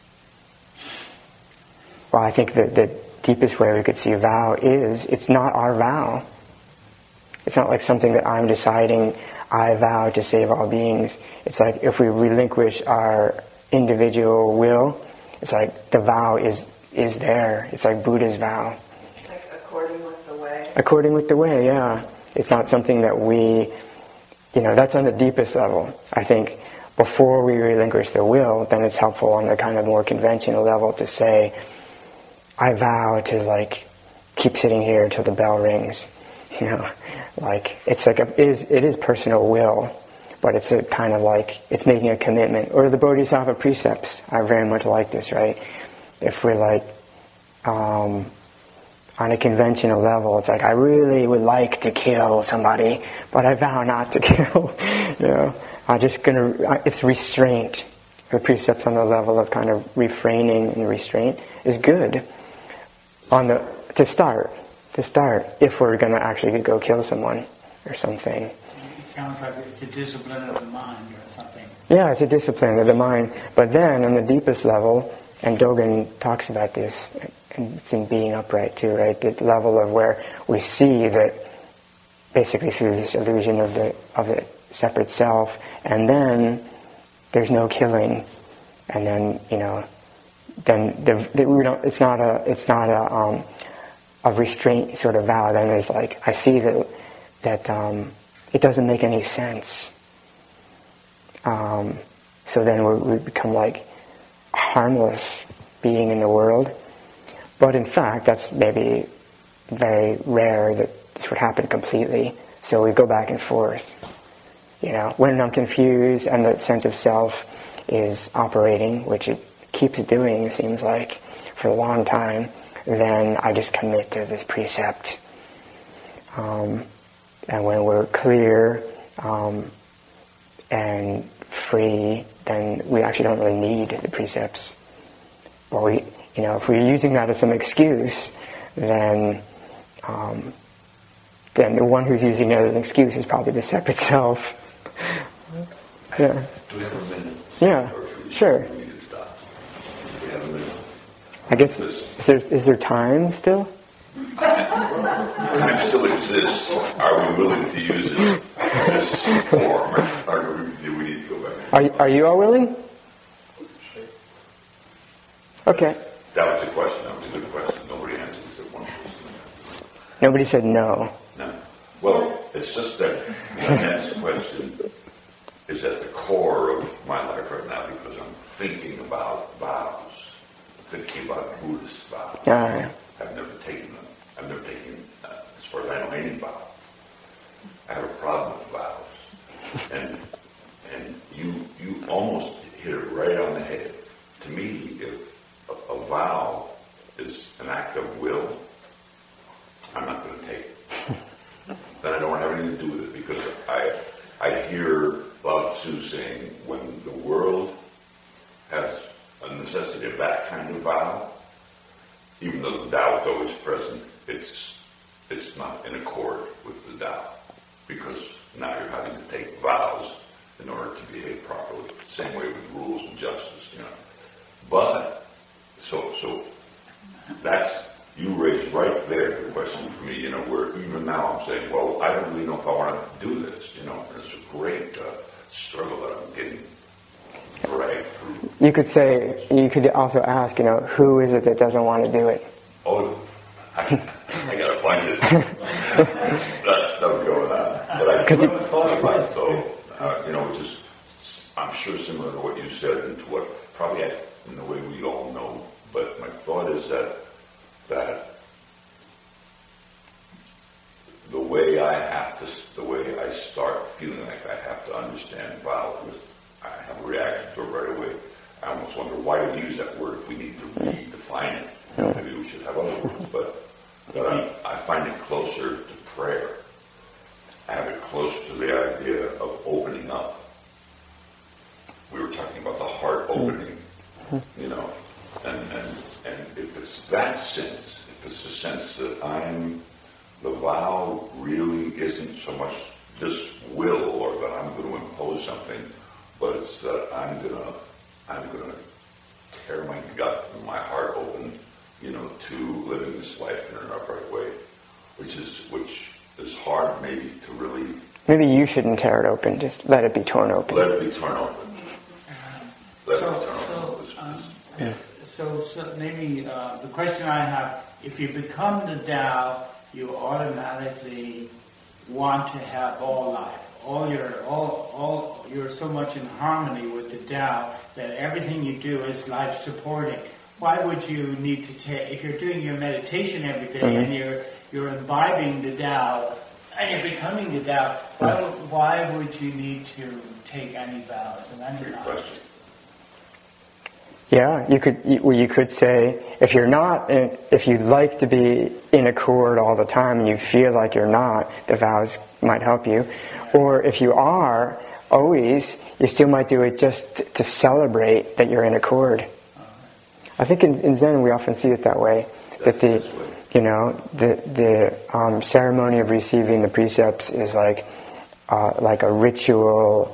well, I think that the deepest way we could see vow is, it's not our vow. It's not like something that I'm deciding, I vow to save all beings. It's like if we relinquish our individual will, it's like the vow is there. It's like Buddha's vow. Like according with the way? According with the way, yeah. It's not something that we, that's on the deepest level. I think before we relinquish the will, then it's helpful on the kind of more conventional level to say, I vow to keep sitting here until the bell rings. It's like it is personal will, but it's a kind of it's making a commitment. Or the Bodhisattva precepts are very much like this, right? If we're on a conventional level, it's like, I really would like to kill somebody, but I vow not to kill. It's restraint. The precepts on the level of kind of refraining and restraint is good to start, if we're going to actually go kill someone or something. It sounds like it's a discipline of the mind or something. Yeah, it's a discipline of the mind. But then, on the deepest level, and Dogen talks about this, and it's in Being Upright too, right? The level of where we see that basically through this illusion of the separate self, and then there's no killing, and then it's not a restraint sort of vow. Then there's I see that it doesn't make any sense. So then we become harmless being in the world. But in fact, that's maybe very rare that this would happen completely. So we go back and forth. When I'm confused and the sense of self is operating, which it keeps doing, it seems like, for a long time, then I just commit to this precept. And when we're clear and free, then we actually don't really need the precepts. Or if we're using that as some excuse, then the one who's using it as an excuse is probably the separate self. Yeah. Do we have a minute? Yeah, sure. We need to stop. Do we have a minute? I guess, is there time still? Time still exists. Are we willing to use it in this form, or do we need to go back? Are you all willing? Okay. That was a question. That was a good question. Nobody answered except one person. Nobody said no. No. Well, it's just that the next question is at the core of my life right now because I'm thinking about vows, thinking about Buddhist vows. All right. I've never taken them. I've never taken, as far as I know, any vow. I have a problem with vows. And you almost hit it right on the head. To me, if a vow is an act of will, I'm not going to take it. Then I don't have anything to do with it because I hear Lao Tzu saying when the world has a necessity of that kind of vow, even though the Tao is always present, it's not in accord with the Tao because now you're having to take vows in order to behave properly. Same way with rules and justice, But so that's you raised right there the question for me, where even now I'm saying, well, I don't really know if I want to do this, It's a great struggle that I'm getting dragged through. You could also ask, who is it that doesn't want to do it? Oh, I got a bunch of that stuff going on. But I never thought about it, though. Which is, I'm sure, similar to what you said and to what probably in the way we all know. But my thought is that the way I start feeling like I have to understand vows, I have a reaction to it right away. I almost wonder why do we use that word if we need to redefine it. Maybe we should have other words, but I find it closer to prayer. I have it closer to the idea of opening up. We were talking about the heart opening, and if it's that sense, if it's the sense that the vow really isn't so much this will or that I'm going to impose something, but it's that I'm going to tear my gut and my heart open, to living this life in an upright way, which is hard maybe to really. Maybe you shouldn't tear it open. Just let it be torn open. Let it be torn open. So maybe the question I have: if you become the Tao, you automatically want to have all life. You're so much in harmony with the Tao that everything you do is life supporting. Why would you need to take, if you're doing your meditation every day and you're imbibing the Tao and you're becoming the Tao, why would you need to take any vows of any kind? Question. Yeah, you could say if you'd like to be in accord all the time and you feel like you're not, the vows might help you. Or if you are always, you still might do it just to celebrate that you're in accord. I think in Zen we often see it that way. That the ceremony of receiving the precepts is like a ritual.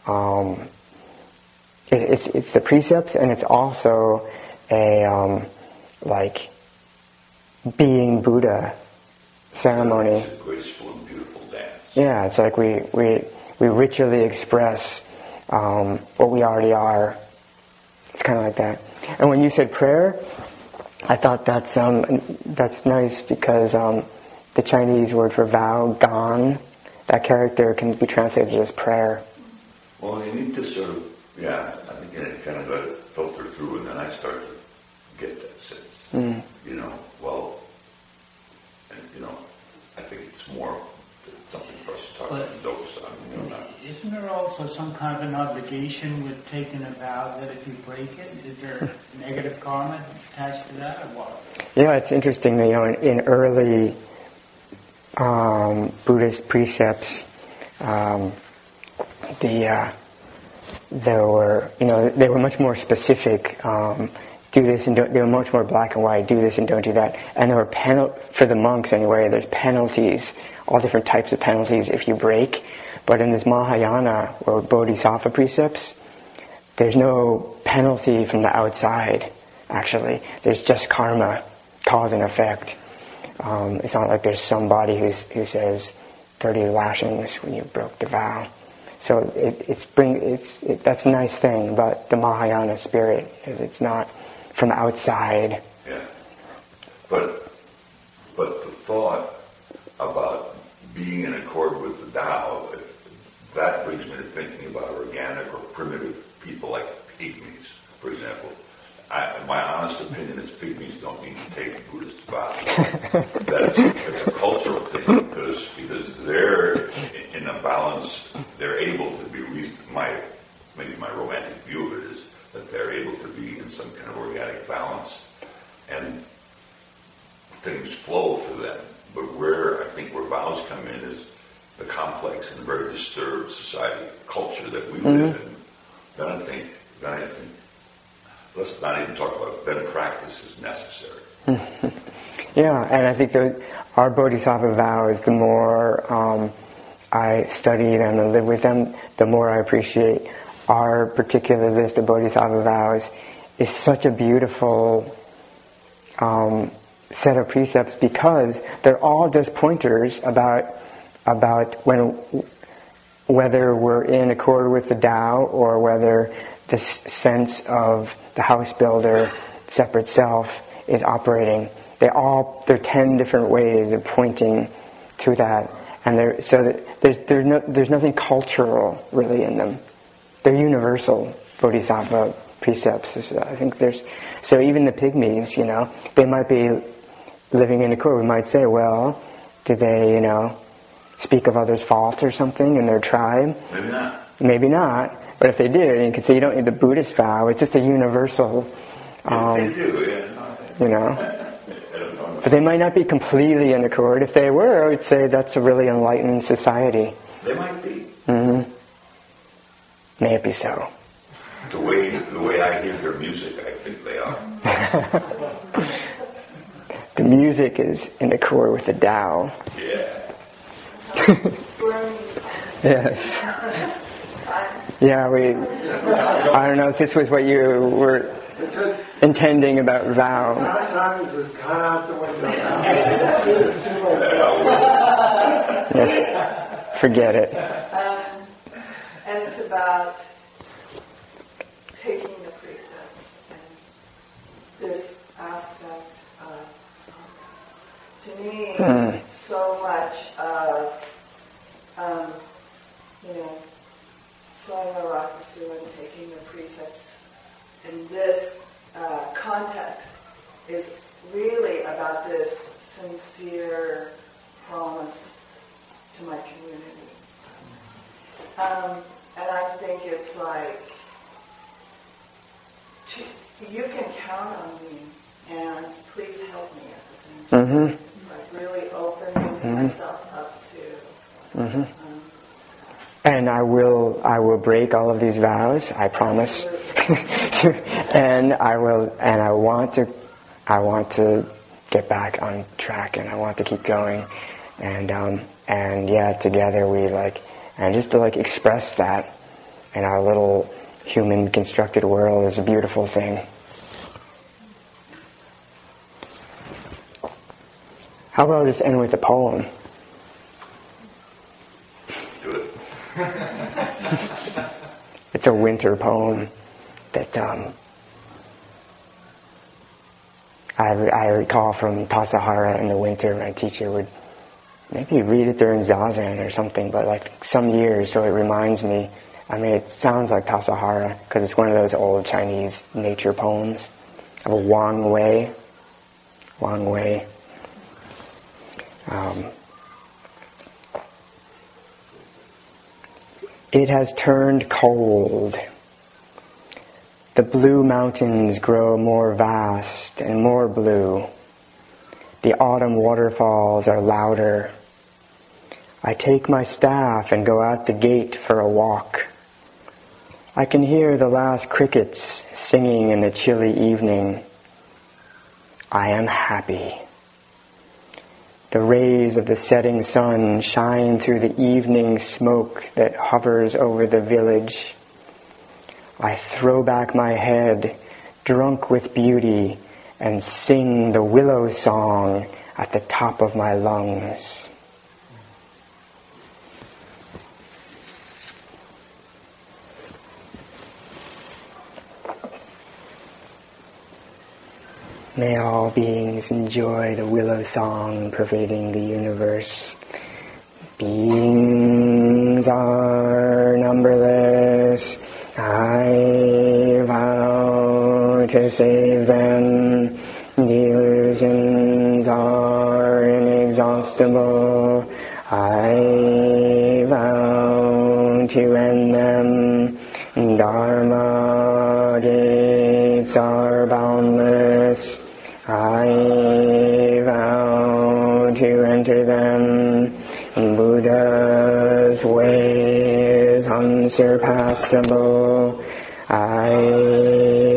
It's the precepts, and it's also a like being Buddha ceremony. It's a graceful and beautiful dance. Yeah, it's like we ritually express what we already are. It's kind of like that. And when you said prayer, I thought that's nice because the Chinese word for vow, gan, that character can be translated as prayer. Well, you need to sort of, I think it kind of got to filter through, and then I start to get that sense. Mm. Well, and, I think it's more something for us to talk about in Dokusan. Isn't there also some kind of an obligation with taking a vow that if you break it, is there negative karma attached to that, or what? Yeah, it's interesting. In early Buddhist precepts, they were much more specific. Do this and don't. They were much more black and white. Do this and don't do that. And there were for the monks anyway. There's penalties, all different types of penalties if you break. But in this Mahayana or Bodhisattva precepts, there's no penalty from the outside. Actually, there's just karma, cause and effect. It's not like there's somebody who says 30 lashings when you broke the vow. So that's a nice thing about the Mahayana spirit, is it's not from outside. Yeah. But the thought about being in accord with the Tao, that brings me to thinking about organic or primitive people like pygmies, for example. My honest opinion is pygmies don't need to take Buddhist vows. It's a cultural thing because they're in a balance. They're able to be maybe my romantic view of it is that they're able to be in some kind of organic balance, and things flow for them. But where vows come in is the complex and very disturbed society culture that we live in. Then I think. Let's not even talk about it. Then practice is necessary. Yeah, and I think our Bodhisattva vows, the more I study them and live with them, the more I appreciate our particular list of Bodhisattva vows is such a beautiful set of precepts, because they're all just pointers about whether we're in accord with the Tao or whether this sense of the house builder, separate self, is operating. They're 10 different ways of pointing to that, and there's nothing cultural really in them. They're universal Bodhisattva precepts. I think so even the pygmies, they might be living in accord. We might say, well, do they, speak of others' fault or something in their tribe? Maybe not. Maybe not. But if they did, you could say you don't need the Buddhist vow. It's just a universal. They do, yeah. But they might not be completely in accord. If they were, I would say that's a really enlightened society. They might be. Mm-hmm. May it be so. The way I hear their music, I think they are. The music is in accord with the Tao. Yeah. Yes. Yeah, I don't know if this was what you were intending about vow. Sometimes it's gone out the window. Yeah. Forget it. And it's about taking the precepts and this aspect of, to me, so much of, Swami Rakusu and taking the precepts in this context is really about this sincere promise to my community. And I think it's like, you can count on me, and please help me at the same time. Mm-hmm. Like really opening myself up to. Mm-hmm. And I will break all of these vows, I promise. and I want to get back on track, and I want to keep going. And yeah, together and just to express that in our little human constructed world is a beautiful thing. How about just end with a poem? Do it. It's a winter poem that I recall from Tassajara in the winter. My teacher would maybe read it during Zazen or something, but some years, so it reminds me. I mean, it sounds like Tassajara because it's one of those old Chinese nature poems of Wang Wei. It has turned cold. The blue mountains grow more vast and more blue. The autumn waterfalls are louder. I take my staff and go out the gate for a walk. I can hear the last crickets singing in the chilly evening. I am happy. The rays of the setting sun shine through the evening smoke that hovers over the village. I throw back my head, drunk with beauty, and sing the willow song at the top of my lungs. May all beings enjoy the willow song pervading the universe. Beings are numberless. I vow to save them. The illusions are inexhaustible. I vow to end them. Dharma gates are boundless. I vow to enter them. Buddha's way is unsurpassable. I